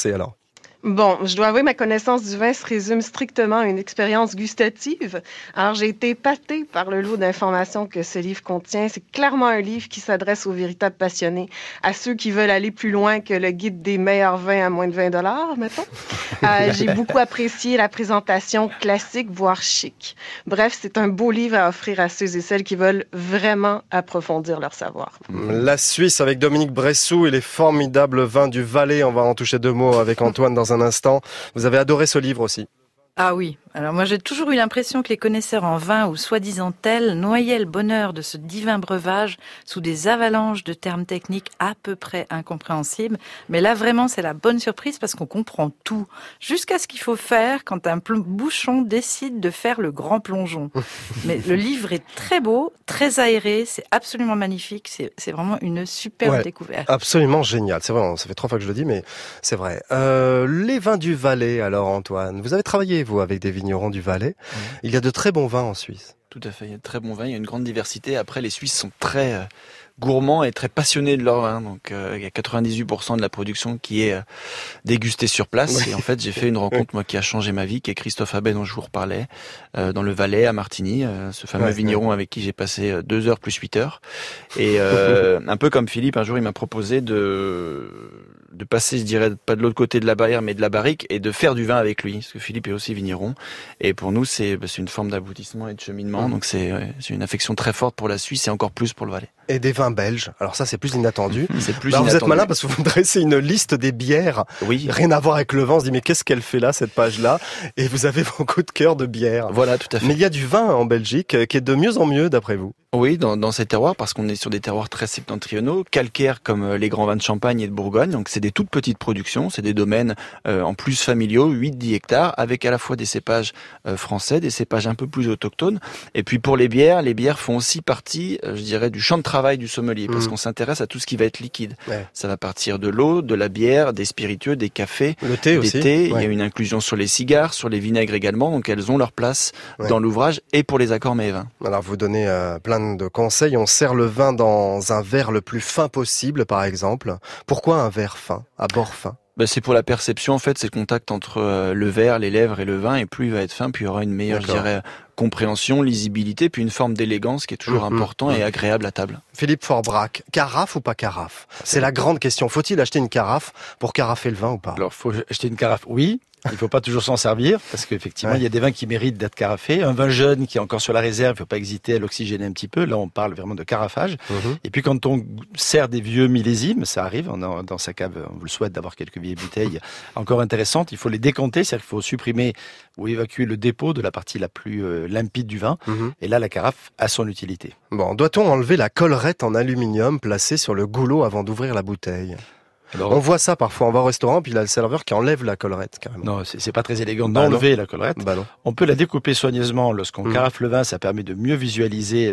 Bon, je dois avouer, ma connaissance du vin se résume strictement à une expérience gustative. Alors, j'ai été épatée par le lot d'informations que ce livre contient. C'est clairement un livre qui s'adresse aux véritables passionnés, à ceux qui veulent aller plus loin que le guide des meilleurs vins à moins de 20 $, mettons. J'ai beaucoup apprécié la présentation classique, voire chic. Bref, c'est un beau livre à offrir à ceux et celles qui veulent vraiment approfondir leur savoir. La Suisse avec Dominique Bressou et les formidables vins du Valais. On va en toucher 2 mots avec Antoine dans un instant. Vous avez adoré ce livre aussi. Ah oui, alors moi j'ai toujours eu l'impression que les connaisseurs en vin ou soi-disant tels noyaient le bonheur de ce divin breuvage sous des avalanches de termes techniques à peu près incompréhensibles. Mais là vraiment c'est la bonne surprise parce qu'on comprend tout, jusqu'à ce qu'il faut faire quand un bouchon décide de faire le grand plongeon. Mais le livre est très beau, très aéré, c'est absolument magnifique, c'est vraiment une superbe découverte. Absolument génial, c'est vrai, ça fait 3 fois que je le dis mais c'est vrai. Les vins du Valais alors Antoine, vous avez travaillé vous avec des vignerons du Valais. Il y a de très bons vins en Suisse. Tout à fait, il y a de très bons vins, il y a une grande diversité. Après, les Suisses sont très gourmands et très passionnés de leur vin. Donc, il y a 98% de la production qui est dégustée sur place. Oui. Et en fait, j'ai fait une rencontre, moi, qui a changé ma vie, qui est Christophe Abbé, dont je vous reparlais, dans le Valais, à Martigny, ce fameux vigneron avec qui j'ai passé 2 heures plus 8 heures. Et un peu comme Philippe, un jour, il m'a proposé de passer, je dirais, pas de l'autre côté de la barrière, mais de la barrique, et de faire du vin avec lui, parce que Philippe est aussi vigneron. Et pour nous, c'est une forme d'aboutissement et de cheminement. Donc c'est une affection très forte pour la Suisse et encore plus pour le Valais. Et des vins belges. Alors ça, c'est plus inattendu. C'est plus inattendu. Vous êtes malin parce que vous dressez une liste des bières. Oui. Rien à voir avec le vin. On se dit, mais qu'est-ce qu'elle fait là, cette page-là? Et vous avez vos coups de cœur de bière. Voilà, tout à fait. Mais il y a du vin en Belgique qui est de mieux en mieux, d'après vous. Oui, dans ces terroirs, parce qu'on est sur des terroirs très septentrionaux, calcaires comme les grands vins de Champagne et de Bourgogne. Donc c'est des toutes petites productions, c'est des domaines en plus familiaux, 8-10 hectares, avec à la fois des cépages français, des cépages un peu plus autochtones. Et puis pour les bières font aussi partie, je dirais, du champ de travail du sommelier, parce qu'on s'intéresse à tout ce qui va être liquide. Ouais. Ça va partir de l'eau, de la bière, des spiritueux, des cafés, le thé aussi. Il y a une inclusion sur les cigares, sur les vinaigres également, donc elles ont leur place dans l'ouvrage et pour les accords mets et vins. Alors vous donnez plein de conseils. On sert le vin dans un verre le plus fin possible, par exemple. Pourquoi un verre fin, à bord fin? C'est pour la perception, en fait, c'est le contact entre le verre, les lèvres et le vin, et plus il va être fin, plus il y aura une meilleure, je dirais, compréhension, lisibilité, puis une forme d'élégance qui est toujours important et agréable à table. Philippe Forbrac, carafe ou pas carafe? C'est la grande question. Faut-il acheter une carafe pour carafer le vin ou pas? Alors, faut acheter une carafe, oui. Il faut pas toujours s'en servir, parce qu'effectivement, il y a des vins qui méritent d'être carafés. Un vin jeune qui est encore sur la réserve, il faut pas hésiter à l'oxygéner un petit peu. Là, on parle vraiment de carafage. Et puis, quand on sert des vieux millésimes, ça arrive, on a dans sa cave, on vous le souhaite d'avoir quelques vieilles bouteilles encore intéressantes. Il faut les décanter, c'est-à-dire qu'il faut supprimer ou évacuer le dépôt de la partie la plus limpide du vin. Et là, la carafe a son utilité. Bon, doit-on enlever la collerette en aluminium placée sur le goulot avant d'ouvrir la bouteille? Alors, on voit ça parfois, on va au restaurant, puis il y a le serveur qui enlève la collerette carrément. Non, c'est pas très élégant d'enlever la collerette. On peut la découper soigneusement lorsqu'on carafe le vin, ça permet de mieux visualiser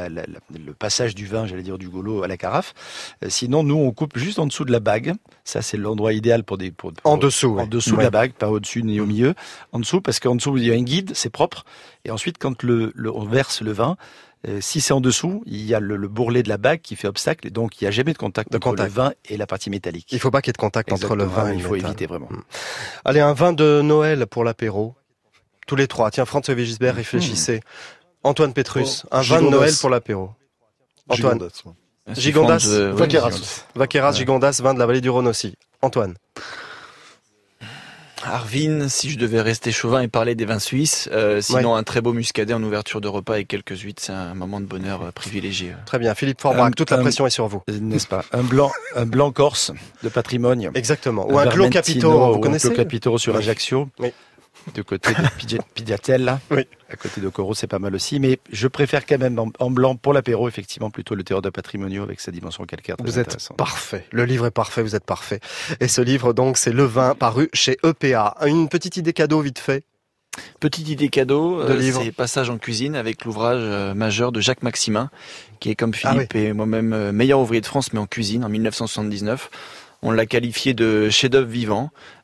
le passage du vin, j'allais dire du goulot à la carafe. Sinon, nous, on coupe juste en dessous de la bague. Ça, c'est l'endroit idéal pour en dessous. En dessous de la bague, pas au-dessus ni au milieu. En dessous, parce qu'en dessous, il y a un guide, c'est propre. Et ensuite, quand on verse le vin, si c'est en dessous, il y a le bourrelet de la bague qui fait obstacle et donc il n'y a jamais de contact entre le vin et la partie métallique. Il ne faut pas qu'il y ait de contact entre le vin et il faut éviter vraiment. Allez, un vin de Noël pour l'apéro. Tous les trois. Tiens, François Gisbert, réfléchissez. Antoine Pétrus, un vin de Noël pour l'apéro. Antoine. Gigondas. Vaqueras, Gigondas, vin de la vallée du Rhône aussi. Antoine. Arvin, si je devais rester chauvin et parler des vins suisses, sinon un très beau muscadet en ouverture de repas avec quelques huîtres, c'est un moment de bonheur privilégié. Très bien, Philippe Forbrac, toute la pression est sur vous. N'est-ce pas? Un blanc corse de patrimoine. Exactement. Ou un Clos Capitoro, vous connaissez? Un Clos Capitoro sur Ajaccio. Oui. De côté de Pidiatel, là. Oui. À côté de Corot, c'est pas mal aussi. Mais je préfère quand même en blanc pour l'apéro, effectivement, plutôt le Terroir de Patrimonio avec sa dimension calcaire. Vous êtes parfait. Le livre est parfait, vous êtes parfait. Et ce livre, donc, c'est Le Vin, paru chez EPA. Une petite idée cadeau, vite fait. Petite idée cadeau, c'est Passage en cuisine avec l'ouvrage majeur de Jacques Maximin, qui est comme Philippe et moi-même meilleur ouvrier de France, mais en cuisine, en 1979. On l'a qualifié de chef-d'œuvre vivant.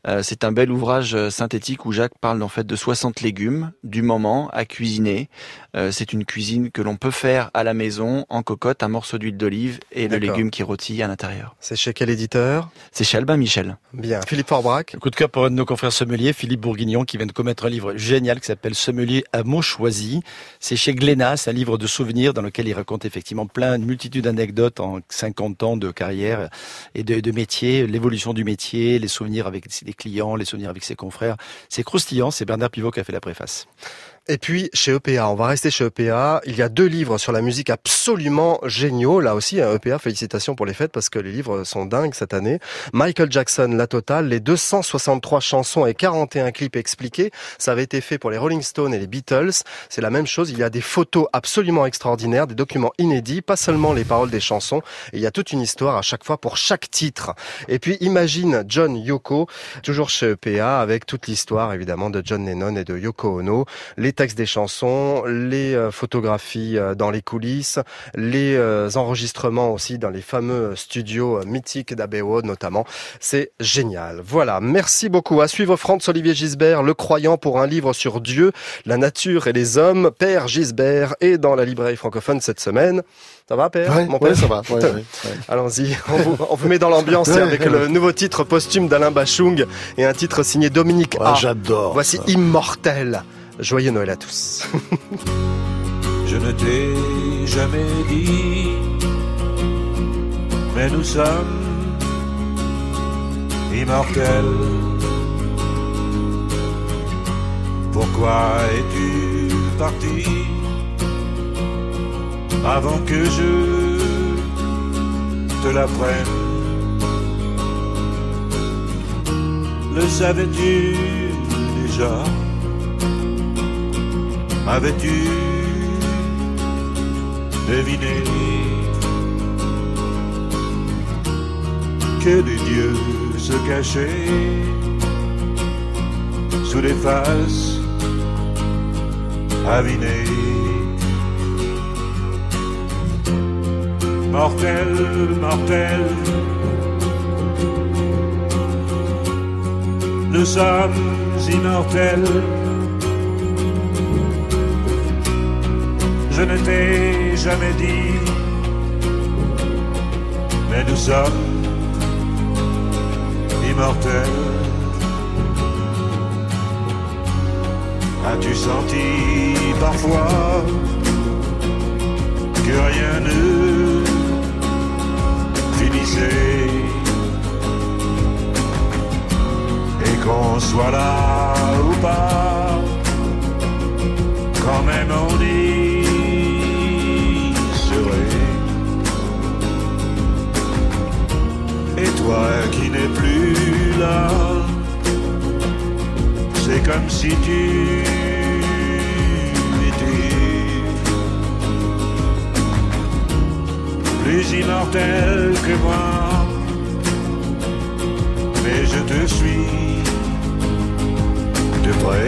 C'est un bel ouvrage synthétique où Jacques parle en fait de 60 légumes du moment à cuisiner. C'est une cuisine que l'on peut faire à la maison, en cocotte, un morceau d'huile d'olive et le légume qui rôtit à l'intérieur. C'est chez quel éditeur? C'est chez Albin Michel. Bien. Philippe Forbrac. Coup de cœur pour un de nos confrères sommeliers, Philippe Bourguignon, qui vient de commettre un livre génial qui s'appelle Sommelier à mots choisis. C'est chez Glénat, c'est un livre de souvenirs dans lequel il raconte effectivement une multitude d'anecdotes en 50 ans de carrière et de métier, l'évolution du métier, les souvenirs avec les clients, les souvenirs avec ses confrères. C'est croustillant, c'est Bernard Pivot qui a fait la préface. Et puis, chez EPA, on va rester chez EPA. Il y a 2 livres sur la musique absolument géniaux. Là aussi, EPA, félicitations pour les fêtes parce que les livres sont dingues cette année. Michael Jackson, la totale, les 263 chansons et 41 clips expliqués. Ça avait été fait pour les Rolling Stones et les Beatles. C'est la même chose. Il y a des photos absolument extraordinaires, des documents inédits, pas seulement les paroles des chansons. Et il y a toute une histoire à chaque fois pour chaque titre. Et puis, imagine John Yoko, toujours chez EPA, avec toute l'histoire, évidemment, de John Lennon et de Yoko Ono. Les textes des chansons, les photographies dans les coulisses, les enregistrements aussi dans les fameux studios mythiques d'Abbey Road notamment. C'est génial. Voilà, merci beaucoup. À suivre Franz-Olivier Gisbert, Le Croyant pour un livre sur Dieu, la nature et les hommes. Père Gisbert est dans la librairie francophone cette semaine. Ça va, Père? Ouais, Mon père, ça va. Ouais. Allons-y, on vous met dans l'ambiance avec le nouveau titre posthume d'Alain Bachung et un titre signé Dominique A. J'adore. Voici ça. Immortel. Joyeux Noël à tous. Je ne t'ai jamais dit, mais nous sommes immortels. Pourquoi es-tu parti avant que je te l'apprenne? Le savais-tu déjà? Avais-tu deviné que des dieux se cachaient sous des faces avinées? Mortel, mortel, nous sommes immortels. Je ne t'ai jamais dit, mais nous sommes immortels. As-tu senti parfois que rien ne finissait et qu'on soit là ou pas, quand même on y et toi qui n'es plus là, c'est comme si tu étais plus immortel que moi, mais je te suis de près.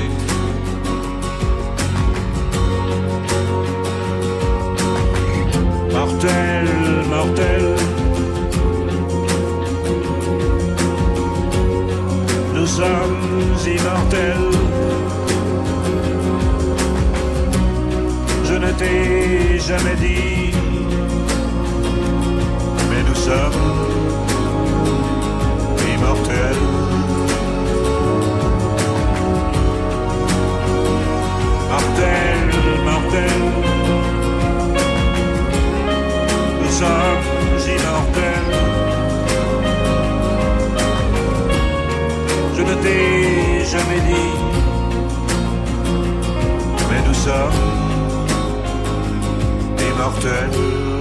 Mortel, mortel, nous sommes immortels. Je ne t'ai jamais dit, mais nous sommes immortels. Mortel, mortel, nous sommes immortels. Je ne t'ai jamais dit, mais nous sommes immortels.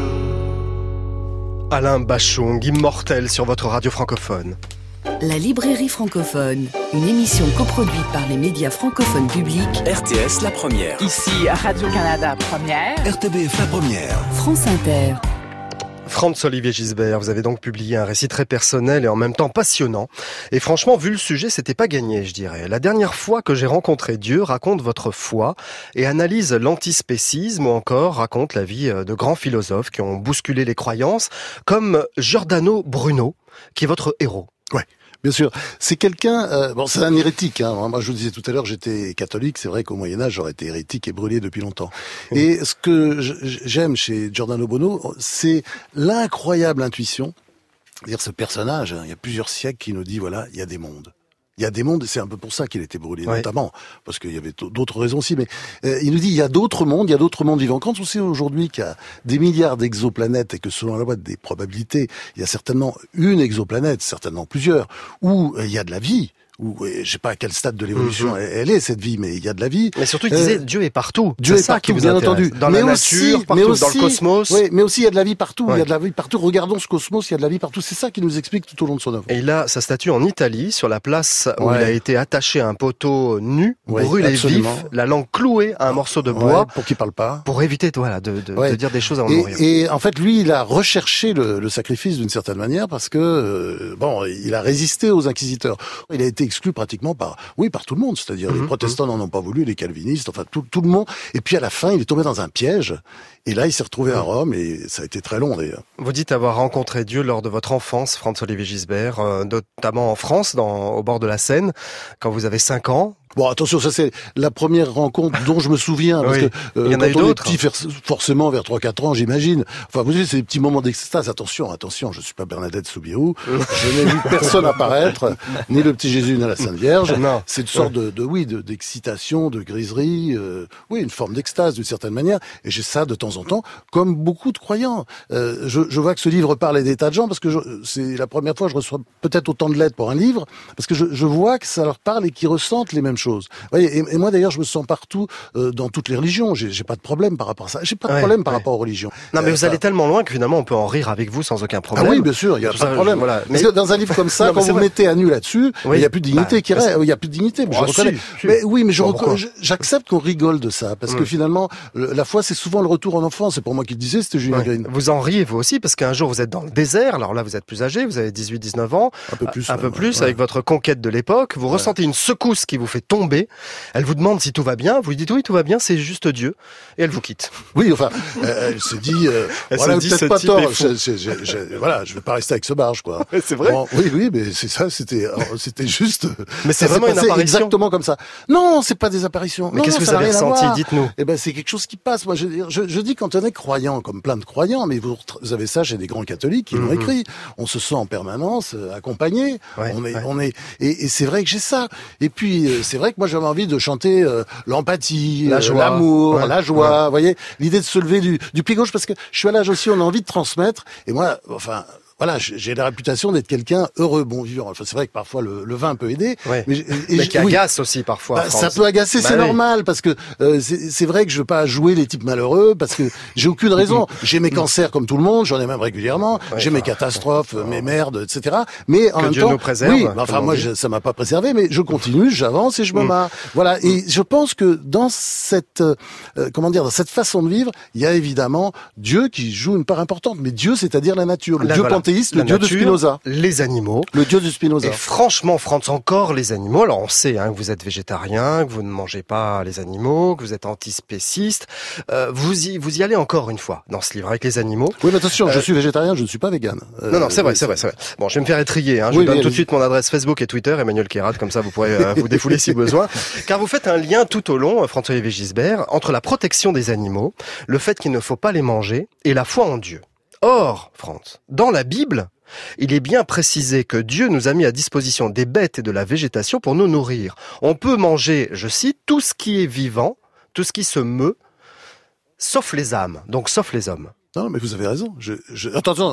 Alain Bachung, Immortel sur votre radio francophone. La librairie francophone, une émission coproduite par les médias francophones publics. RTS La Première. Ici Radio-Canada Première. RTBF La Première. France Inter. Franz-Olivier Gisbert, vous avez donc publié un récit très personnel et en même temps passionnant. Et franchement, vu le sujet, c'était pas gagné, je dirais. La dernière fois que j'ai rencontré Dieu raconte votre foi et analyse l'antispécisme ou encore raconte la vie de grands philosophes qui ont bousculé les croyances, comme Giordano Bruno, qui est votre héros. Ouais. Bien sûr, c'est quelqu'un. Bon, c'est un hérétique. Hein. Moi, je vous disais tout à l'heure, j'étais catholique. C'est vrai qu'au Moyen Âge, j'aurais été hérétique et brûlé depuis longtemps. Et ce que j'aime chez Giordano Bruno, c'est l'incroyable intuition. C'est-à-dire ce personnage, il y a plusieurs siècles, qui nous dit voilà, il y a des mondes. Il y a des mondes, et c'est un peu pour ça qu'il était brûlé, notamment, parce qu'il y avait d'autres raisons aussi, mais il nous dit il y a d'autres mondes vivants. Quand on sait aujourd'hui qu'il y a des milliards d'exoplanètes et que selon la loi des probabilités, il y a certainement une exoplanète, certainement plusieurs, où il y a de la vie, ou je sais pas à quel stade de l'évolution elle est cette vie, mais il y a de la vie. Mais surtout, il disait Dieu est partout. Dieu est partout, bien entendu. Dans la nature, partout, dans le cosmos. Oui, mais aussi il y a de la vie partout. Il y a de la vie partout. Regardons ce cosmos, il y a de la vie partout. C'est ça qui nous explique tout au long de son œuvre. Et il a sa statue en Italie, sur la place où il a été attaché à un poteau nu, brûlé vif, la langue clouée à un morceau de bois, pour qu'il parle pas, pour éviter de dire des choses avant de mourir. Et en fait, lui, il a recherché le sacrifice d'une certaine manière parce que il a résisté aux inquisiteurs. Il a été exclu pratiquement par tout le monde, c'est-à-dire les protestants n'en ont pas voulu, les calvinistes, enfin tout le monde. Et puis à la fin, il est tombé dans un piège. Et là, il s'est retrouvé à Rome et ça a été très long d'ailleurs. Vous dites avoir rencontré Dieu lors de votre enfance, Franz-Olivier Gisbert, notamment en France, au bord de la Seine, quand vous avez 5 ans. Bon, attention, ça c'est la première rencontre dont je me souviens, parce que il y en a eu quand on est d'autres. petit, forcément vers 3-4 ans, j'imagine. Enfin, vous savez, c'est des petits moments d'extase. Attention, je suis pas Bernadette Soubirous. Je n'ai vu personne apparaître, ni le petit Jésus, ni la Sainte Vierge. C'est une sorte d'excitation, de griserie, une forme d'extase d'une certaine manière. Et j'ai ça de temps en temps, comme beaucoup de croyants. Je vois que ce livre parle à des tas de gens, parce que c'est la première fois que je reçois peut-être autant de lettres pour un livre, parce que je vois que ça leur parle et qu'ils ressentent les mêmes choses. Et moi d'ailleurs, je me sens partout dans toutes les religions. J'ai pas de problème par rapport à ça. J'ai pas de problème par rapport aux religions. Non, mais vous allez tellement loin que finalement on peut en rire avec vous sans aucun problème. Ah oui, bien sûr, il y a pas de problème. Voilà. Parce que dans un livre comme ça, quand vous mettez à nu là-dessus, il y a plus de dignité qui reste. Il y a plus de dignité. Mais je reconnais. Mais oui, mais j'accepte qu'on rigole de ça, parce que finalement, la foi, c'est souvent le retour en enfance. C'est pour moi qui le disais, c'était Julien Green. Vous en riez vous aussi, parce qu'un jour vous êtes dans le désert. Alors là, vous êtes plus âgé, vous avez 18-19 ans, un peu plus avec votre conquête de l'époque. Vous ressentez une secousse qui vous fait tomber. Elle vous demande si tout va bien. Vous lui dites oui, tout va bien, c'est juste Dieu. Et elle vous quitte. Oui, enfin, elle se dit, peut-être pas tort. Je vais pas rester avec ce barge, quoi. C'est vrai. Bon, oui, mais c'est ça, c'était juste. Mais c'est vraiment une apparition. Exactement comme ça. Non, c'est pas des apparitions. Mais qu'est-ce que vous avez ressenti? Dites-nous. Eh ben, c'est quelque chose qui passe. Moi, je dis quand on est croyant, comme plein de croyants, mais vous avez ça chez des grands catholiques qui l'ont écrit. On se sent en permanence accompagné. Et c'est vrai que j'ai ça. Et puis, c'est vrai que moi, j'avais envie de chanter l'empathie, l'amour, la joie. Vous voyez, l'idée de se lever du pied gauche, parce que je suis à l'âge aussi, on a envie de transmettre. Et moi, voilà, j'ai la réputation d'être quelqu'un heureux, bon vivant. Enfin, c'est vrai que parfois le vin peut aider, mais qui agace aussi parfois. Ça peut agacer, c'est normal, parce que c'est vrai que je veux pas jouer les types malheureux, parce que j'ai aucune raison. J'ai mes cancers comme tout le monde, j'en ai même régulièrement. J'ai mes catastrophes, mes merdes, etc. Mais en même Dieu temps, nous préserve, moi, ça m'a pas préservé, mais je continue, j'avance et je me marre. Voilà. Et je pense que dans cette, dans cette façon de vivre, il y a évidemment Dieu qui joue une part importante. Mais Dieu, c'est-à-dire la nature, le Dieu le dieu de Spinoza. Les animaux. Le dieu de Spinoza. Et franchement, Franz, encore les animaux. Alors on sait que vous êtes végétarien, que vous ne mangez pas les animaux, que vous êtes antispéciste. Vous y allez encore une fois dans ce livre avec les animaux. Oui, mais attention, je suis végétarien, je ne suis pas vegan. Non, c'est vrai. Bon, je vais me faire étrier. Je vous donne tout de suite mon adresse Facebook et Twitter, Emmanuel Kérat, comme ça vous pourrez vous défouler si besoin. Car vous faites un lien tout au long, Franz-Olivier Gisbert, entre la protection des animaux, le fait qu'il ne faut pas les manger et la foi en Dieu. Or, Franz, dans la Bible, il est bien précisé que Dieu nous a mis à disposition des bêtes et de la végétation pour nous nourrir. On peut manger, je cite, tout ce qui est vivant, tout ce qui se meut, sauf les âmes, donc sauf les hommes. Non, mais vous avez raison. Attention,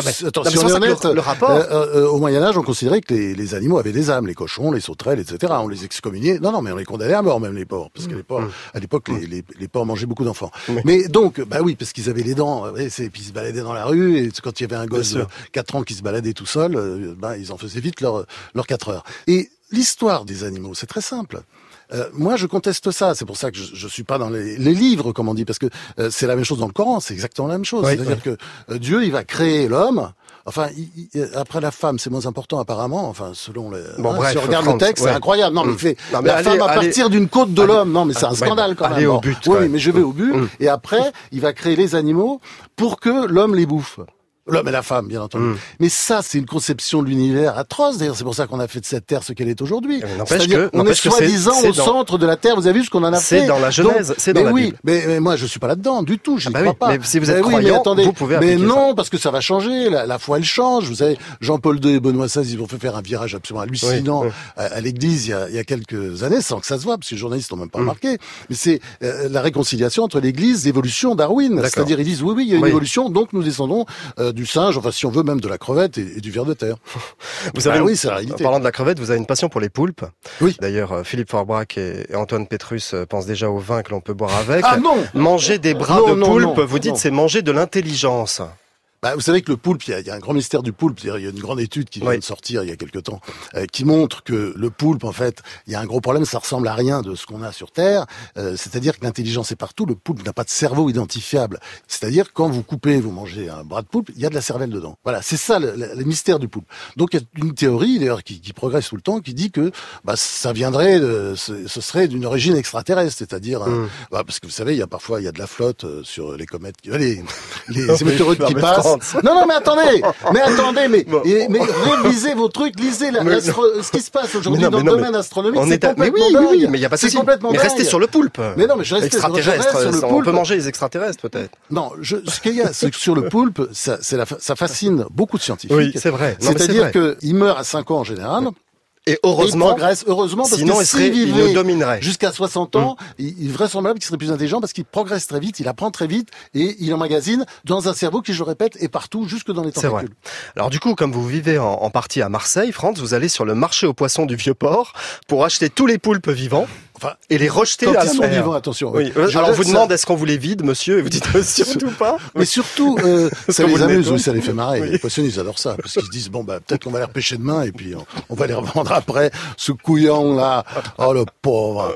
si on est honnête, le rapport... au Moyen-Âge, on considérait que les animaux avaient des âmes, les cochons, les sauterelles, etc. On les excommuniait. Non, mais on les condamnait à mort, même les porcs. Parce que les porcs, à l'époque, les porcs mangeaient beaucoup d'enfants. Mais donc, parce qu'ils avaient les dents, et puis ils se baladaient dans la rue, et quand il y avait un gosse de 4 ans qui se baladait tout seul, ils en faisaient vite leurs 4 heures. Et l'histoire des animaux, c'est très simple. Moi, je conteste ça. C'est pour ça que je suis pas dans les livres, comme on dit, parce que c'est la même chose dans le Coran. C'est exactement la même chose. C'est-à-dire que Dieu, il va créer l'homme. Enfin, après la femme, c'est moins important apparemment. Enfin, selon les. Si on regarde le texte, c'est incroyable. Non, mais il fait la femme à partir d'une côte de l'homme. Non, mais c'est un scandale quand même. Allez au but. Oui, mais je vais au but. Et après, il va créer les animaux pour que l'homme les bouffe. L'homme et la femme, bien entendu. Mais ça, c'est une conception de l'univers atroce. D'ailleurs, c'est pour ça qu'on a fait de cette Terre ce qu'elle est aujourd'hui. C'est-à-dire qu'on est soi-disant au centre de la Terre. Vous avez vu ce qu'on en a fait. C'est dans la Genèse, c'est dans la Bible. Mais moi, je suis pas là-dedans du tout. Je n'y crois pas. Mais si vous êtes croyant, vous pouvez appliquer ça. Mais non, parce que ça va changer. La foi, elle change. Vous savez, Jean-Paul II et Benoît XVI, ils ont fait faire un virage absolument hallucinant à l'Église il y a quelques années, sans que ça se voit, parce que les journalistes n'ont même pas remarqué. Mais c'est la réconciliation entre l'Église, l'évolution, Darwin. C'est-à-dire, ils disent oui, il y a une évolution, donc nous descendons du singe, enfin si on veut même de la crevette et du ver de terre. Vous savez, oui, c'est la réalité. En parlant de la crevette, vous avez une passion pour les poulpes. Oui. D'ailleurs, Philippe Forbrac et Antoine Pétrus pensent déjà au vin que l'on peut boire avec. Ah non! Manger des bras de poulpe, vous dites, c'est manger de l'intelligence. Vous savez que le poulpe, il y a un grand mystère du poulpe. Il y a une grande étude qui vient de sortir il y a quelque temps, qui montre que le poulpe, en fait, il y a un gros problème, ça ressemble à rien de ce qu'on a sur Terre. C'est-à-dire que l'intelligence est partout. Le poulpe n'a pas de cerveau identifiable. C'est-à-dire quand vous mangez un bras de poulpe, il y a de la cervelle dedans. Voilà, c'est ça le mystère du poulpe. Donc il y a une théorie d'ailleurs qui progresse tout le temps, qui dit que ça viendrait, ce serait d'une origine extraterrestre, c'est-à-dire parce que vous savez, il y a de la flotte sur les comètes, les météorites qui passent. Non, mais attendez, mais révisez vos trucs, lisez ce qui se passe aujourd'hui dans le domaine astronomique, c'est complètement dingue. Oui, mais il y a pas de souci. Mais restez sur le poulpe. Mais non, mais je reste sur le poulpe. On peut manger les extraterrestres, peut-être. Non, ce qu'il y a, c'est que sur le poulpe, ça fascine beaucoup de scientifiques. Oui, c'est vrai. C'est-à-dire qu'il meurt à 5 ans en général. Et heureusement, il progresse, parce sinon que il nous dominerait. Jusqu'à 60 ans, il est vraisemblable qu'il serait plus intelligent parce qu'il progresse très vite, il apprend très vite et il emmagasine dans un cerveau qui, je le répète, est partout, jusque dans les tentacules. C'est vrai. Alors du coup, comme vous vivez en partie à Marseille, Franz, vous allez sur le marché aux poissons du Vieux-Port pour acheter tous les poulpes vivants. Et les rejeter à la mer. Vivants, attention. Oui. Alors on vous demande est-ce qu'on vous les vide, monsieur, et vous dites surtout pas. Mais surtout, ça les amuse, ça les fait marrer. Les poissons, ils adorent ça, parce qu'ils se disent peut-être qu'on va les repêcher demain, et puis on va les revendre après. Ce couillon là, oh le pauvre.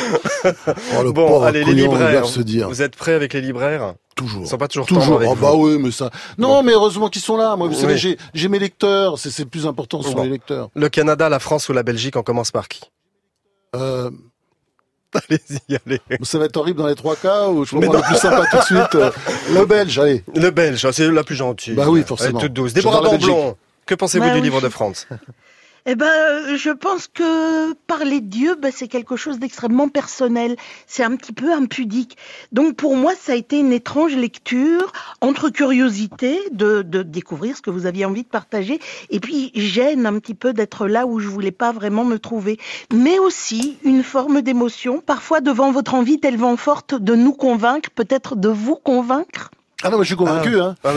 Allez, les libraires. Se dire. Vous êtes prêts avec les libraires? Toujours. Ils sont pas toujours tendres avec vous. Oui, mais ça. Non, mais heureusement qu'ils sont là. Moi, vous savez, j'ai mes lecteurs. C'est le plus important, ce sont les lecteurs. Le Canada, la France ou la Belgique, on commence par qui? Allez-y, allez. Ça va être horrible dans les 3 cas, ou je prends le plus sympa tout de suite. Le Belge, allez. Le Belge, c'est la plus gentille. Oui, forcément. Elle est toute douce. Déborah Damblon, que pensez-vous du livre de Franz? Je pense que parler de Dieu, c'est quelque chose d'extrêmement personnel. C'est un petit peu impudique. Donc pour moi, ça a été une étrange lecture entre curiosité de découvrir ce que vous aviez envie de partager et puis gêne un petit peu d'être là où je voulais pas vraiment me trouver. Mais aussi une forme d'émotion, parfois devant votre envie tellement forte de nous convaincre, peut-être de vous convaincre. Ah non, mais je suis convaincu,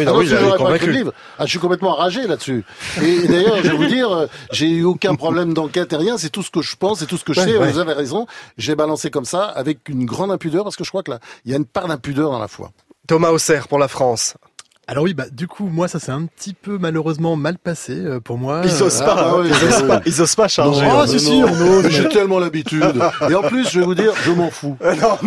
je suis complètement enragé là-dessus. Et d'ailleurs, je vais vous dire, j'ai eu aucun problème d'enquête et rien, c'est tout ce que je pense, c'est tout ce que je sais, vous avez raison. J'ai balancé comme ça, avec une grande impudeur, parce que je crois que là, il y a une part d'impudeur dans la foi. Thomas Auxerre pour la France. Alors oui, du coup, moi, ça s'est un petit peu malheureusement mal passé pour moi. Ils osent pas changer. J'ai tellement l'habitude. Et en plus, je vais vous dire, je m'en fous.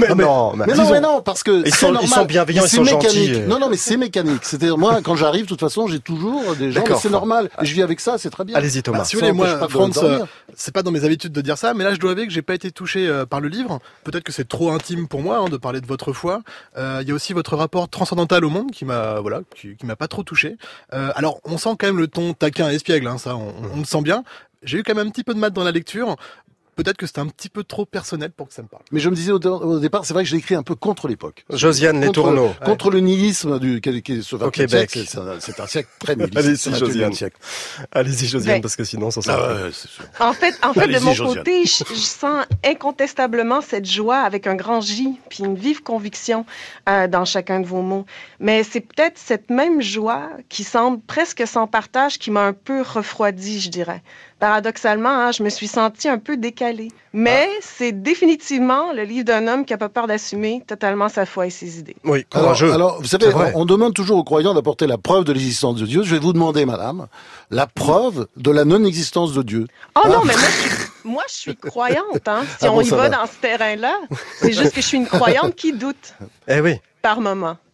Non, parce que ils sont bienveillants, ils sont gentils. Non, mais c'est mécanique. C'est-à-dire, moi, quand j'arrive, de toute façon, j'ai toujours des gens, c'est normal. Et je vis avec ça, c'est très bien. Allez-y, Thomas. Si vous voulez, moi, Franz, c'est pas dans mes habitudes de dire ça, mais là, je dois avouer que j'ai pas été touché par le livre. Peut-être que c'est trop intime pour moi, de parler de votre foi. Il y a aussi votre rapport transcendantal au monde qui m'a pas trop touché. Alors, on sent quand même le ton taquin et espiègle, ça, on le sent bien. J'ai eu quand même un petit peu de mal dans la lecture. Peut-être que c'était un petit peu trop personnel pour que ça me parle. Mais je me disais au départ, c'est vrai que je l'ai écrit un peu contre l'époque. Josiane Les Tourneaux. Contre le nihilisme qui est ce 20e siècle. C'est un siècle très nihiliste. Allez-y, Josiane, parce que sinon, ça sert. En fait, de mon côté, je sens incontestablement cette joie avec un grand J, puis une vive conviction dans chacun de vos mots. Mais c'est peut-être cette même joie qui semble presque sans partage qui m'a un peu refroidi, je dirais. Paradoxalement, je me suis sentie un peu décalée. Mais c'est définitivement le livre d'un homme qui n'a pas peur d'assumer totalement sa foi et ses idées. Oui, courageux. Alors, vous savez, on demande toujours aux croyants d'apporter la preuve de l'existence de Dieu. Je vais vous demander, madame, la preuve de la non-existence de Dieu. Non, mais moi, je suis croyante. Si on y va dans ce terrain-là, c'est juste que je suis une croyante qui doute. Eh oui. Par moment.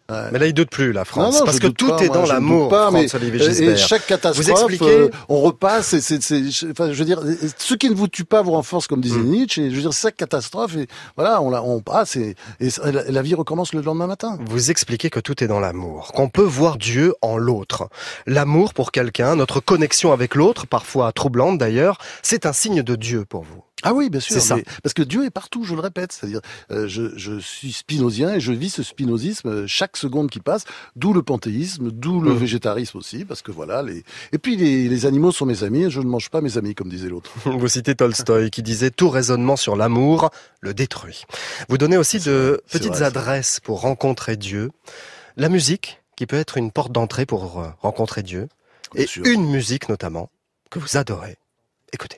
Ouais. Mais là, il doute plus, la France, non, parce que tout est dans l'amour, François-Olivier Gisbert. Et chaque catastrophe, on repasse. Enfin, je veux dire, ce qui ne vous tue pas vous renforce, comme disait Nietzsche. Et je veux dire, chaque catastrophe, et voilà, on passe et la vie recommence le lendemain matin. Vous expliquez que tout est dans l'amour, qu'on peut voir Dieu en l'autre. L'amour pour quelqu'un, notre connexion avec l'autre, parfois troublante d'ailleurs, c'est un signe de Dieu pour vous. Ah oui, bien sûr. C'est ça. Parce que Dieu est partout, je le répète. C'est-à-dire, je suis spinozien et je vis ce spinozisme chaque seconde qui passe, d'où le panthéisme, d'où le végétarisme aussi, parce que voilà, et puis les animaux sont mes amis et je ne mange pas mes amis, comme disait l'autre. Vous citez Tolstoï qui disait « Tout raisonnement sur l'amour le détruit ». Vous donnez aussi de petites adresses pour rencontrer Dieu. La musique, qui peut être une porte d'entrée pour rencontrer Dieu. Et une musique notamment, que vous adorez. Écoutez.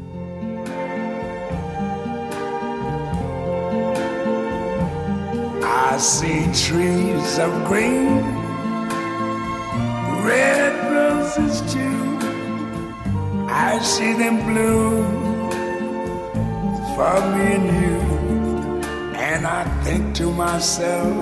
I see trees of green, red roses too. I see them bloom for me and you. And I think to myself,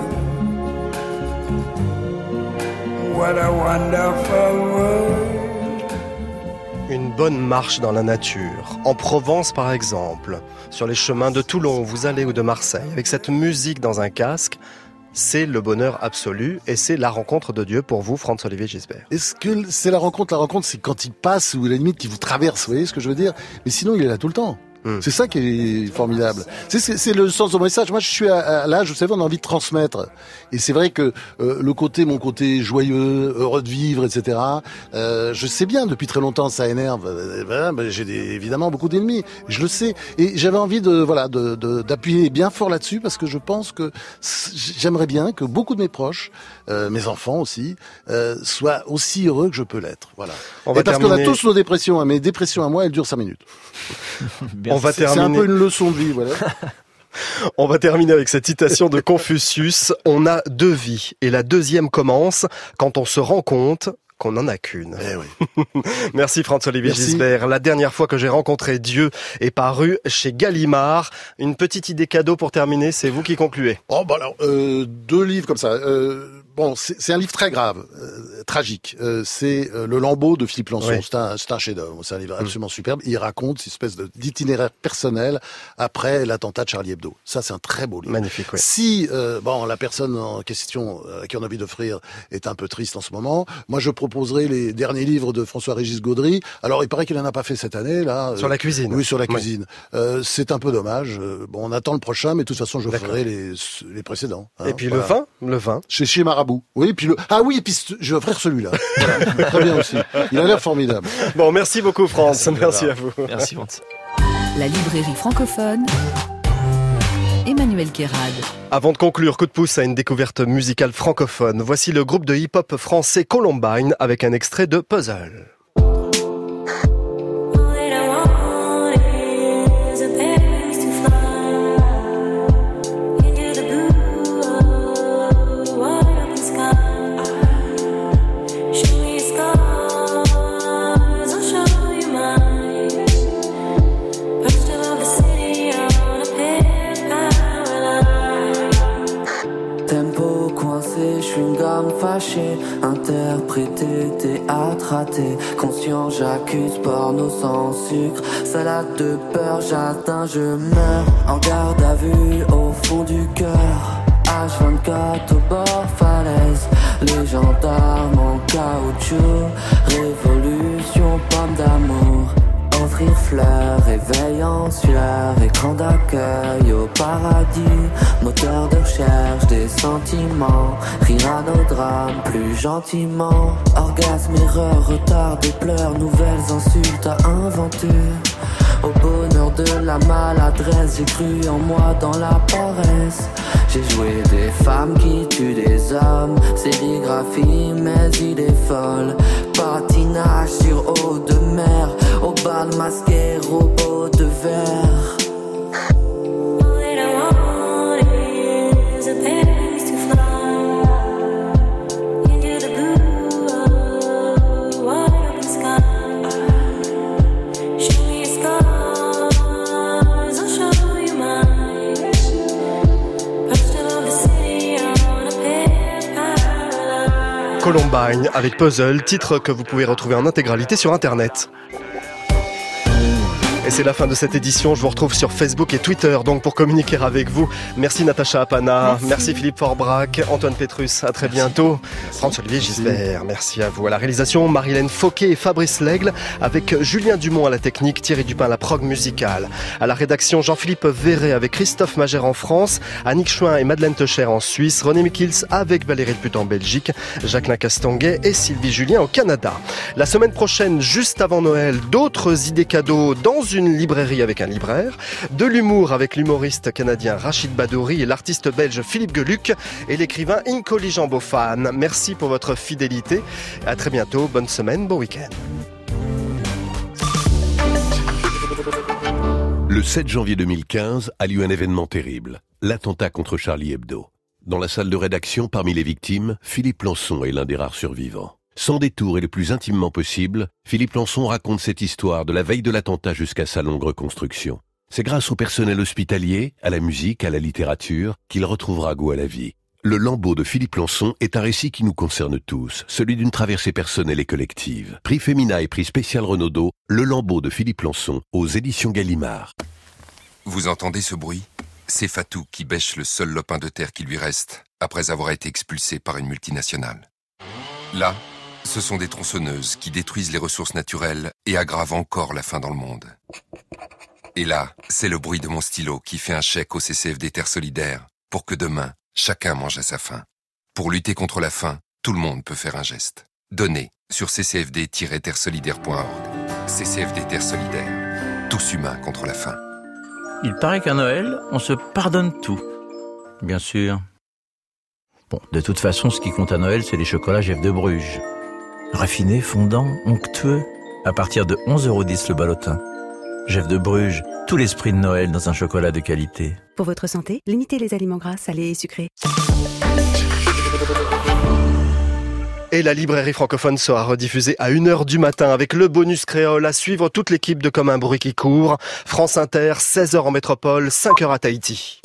what a wonderful world. Une bonne marche dans la nature, en Provence par exemple, sur les chemins de Toulon où vous allez ou de Marseille, avec cette musique dans un casque, c'est le bonheur absolu et c'est la rencontre de Dieu pour vous, François-Olivier Gisbert. Est-ce que c'est la rencontre? La rencontre, c'est quand il passe ou à la limite qu'il vous traverse, vous voyez ce que je veux dire? Mais sinon, il est là tout le temps. C'est ça qui est formidable. C'est le sens de mon message. Moi, je suis à l'âge, vous savez, on a envie de transmettre. Et c'est vrai que mon côté joyeux, heureux de vivre, etc. Je sais bien, depuis très longtemps, ça énerve. J'ai évidemment beaucoup d'ennemis. Je le sais. Et j'avais envie d'appuyer bien fort là-dessus parce que je pense que j'aimerais bien que beaucoup de mes proches, mes enfants aussi, soient aussi heureux que je peux l'être. Voilà. Parce qu'on a tous nos dépressions. Hein, mes dépressions à moi, elles durent 5 minutes. C'est un peu une leçon de vie, voilà. On va terminer avec cette citation de Confucius. On a 2 vies et la deuxième commence quand on se rend compte qu'on n'en a qu'une. Eh oui. Merci François-Olivier Gisbert. La dernière fois que j'ai rencontré Dieu est paru chez Gallimard. Une petite idée cadeau pour terminer, c'est vous qui concluez. Oh, bah alors, 2 livres comme ça. Bon, c'est un livre très grave, tragique. C'est Le Lambeau de Philippe Lançon. Oui. C'est un chef-d'œuvre. C'est un livre absolument superbe. Il raconte cette espèce d'itinéraire personnel après l'attentat de Charlie Hebdo. Ça, c'est un très beau livre. Magnifique, oui. Si, la personne en question à qui on a envie d'offrir est un peu triste en ce moment, moi, je proposerai les derniers livres de François-Régis Gaudry. Alors, il paraît qu'il en a pas fait cette année, là. Sur la cuisine. Oui, sur la cuisine. C'est un peu dommage. Bon, on attend le prochain, mais de toute façon, je ferai les précédents. Hein, et puis le vin. Chez Marabout. Oui, puis et puis je vais offrir celui-là. Voilà. Très bien aussi. Il a l'air formidable. Bon, merci beaucoup, France. Merci à vous. Merci, France. La librairie francophone. Emmanuel Kérad. Avant de conclure, coup de pouce à une découverte musicale francophone. Voici le groupe de hip-hop français Columbine avec un extrait de Puzzle. Interprété, théâtre raté, conscient j'accuse porno sans sucre, salade de peur, j'atteins, je meurs, en garde à vue au fond du cœur, H24 au bord falaise, les gendarmes en caoutchouc, révolution, pomme d'amour. Offrir fleurs, réveil en sueur, écran d'accueil au paradis, moteur de recherche des sentiments, rire à nos drames plus gentiment, orgasme, erreur, retard, des pleurs, nouvelles insultes à inventer. Au bonheur de la maladresse, j'ai cru en moi dans la paresse. J'ai joué des femmes qui tuent des hommes, sérigraphie, mes idées folles, patinage sur eau de mer, au bal masqué, robot de verre. Fine avec Puzzle, titre que vous pouvez retrouver en intégralité sur Internet. Et c'est la fin de cette édition. Je vous retrouve sur Facebook et Twitter donc pour communiquer avec vous. Merci Natacha Apana, merci Philippe Forbrac, Antoine Pétrus, à très bientôt. François-Olivier Gisbert, merci à vous. À la réalisation, Marilène Fauquet et Fabrice Lègle, avec Julien Dumont à la technique, Thierry Dupin à la prog musicale. À la rédaction, Jean-Philippe Verret avec Christophe Magère en France, Annick Chouin et Madeleine Techer en Suisse, René Mikils avec Valérie Leput en Belgique, Jacqueline Castonguay et Sylvie Julien au Canada. La semaine prochaine, juste avant Noël, d'autres idées cadeaux dans une librairie avec un libraire, de l'humour avec l'humoriste canadien Rachid Badouri et l'artiste belge Philippe Geluc et l'écrivain Inkoli Jambofan. Merci pour votre fidélité. À très bientôt. Bonne semaine, bon week-end. Le 7 janvier 2015 a lieu un événement terrible, l'attentat contre Charlie Hebdo. Dans la salle de rédaction, parmi les victimes, Philippe Lançon est l'un des rares survivants. Sans détour et le plus intimement possible, Philippe Lançon raconte cette histoire de la veille de l'attentat jusqu'à sa longue reconstruction. C'est grâce au personnel hospitalier, à la musique, à la littérature, qu'il retrouvera goût à la vie. Le Lambeau de Philippe Lançon est un récit qui nous concerne tous, celui d'une traversée personnelle et collective. Prix Femina et prix spécial Renaudot, Le Lambeau de Philippe Lançon, aux éditions Gallimard. Vous entendez ce bruit ? C'est Fatou qui bêche le seul lopin de terre qui lui reste, après avoir été expulsé par une multinationale. Là, ce sont des tronçonneuses qui détruisent les ressources naturelles et aggravent encore la faim dans le monde. Et là, c'est le bruit de mon stylo qui fait un chèque au CCFD Terre Solidaire pour que demain, chacun mange à sa faim. Pour lutter contre la faim, tout le monde peut faire un geste. Donnez sur ccfd-terresolidaire.org. CCFD Terre Solidaire. Tous humains contre la faim. Il paraît qu'à Noël, on se pardonne tout. Bien sûr. Bon, de toute façon, ce qui compte à Noël, c'est les chocolats Jeff de Bruges. Raffiné, fondant, onctueux, à partir de 11,10 € le ballotin. Jeff de Bruges, tout l'esprit de Noël dans un chocolat de qualité. Pour votre santé, limitez les aliments gras, salés et sucrés. Et la librairie francophone sera rediffusée à 1h du matin avec le bonus créole à suivre toute l'équipe de Comme un bruit qui court. France Inter, 16h en métropole, 5h à Tahiti.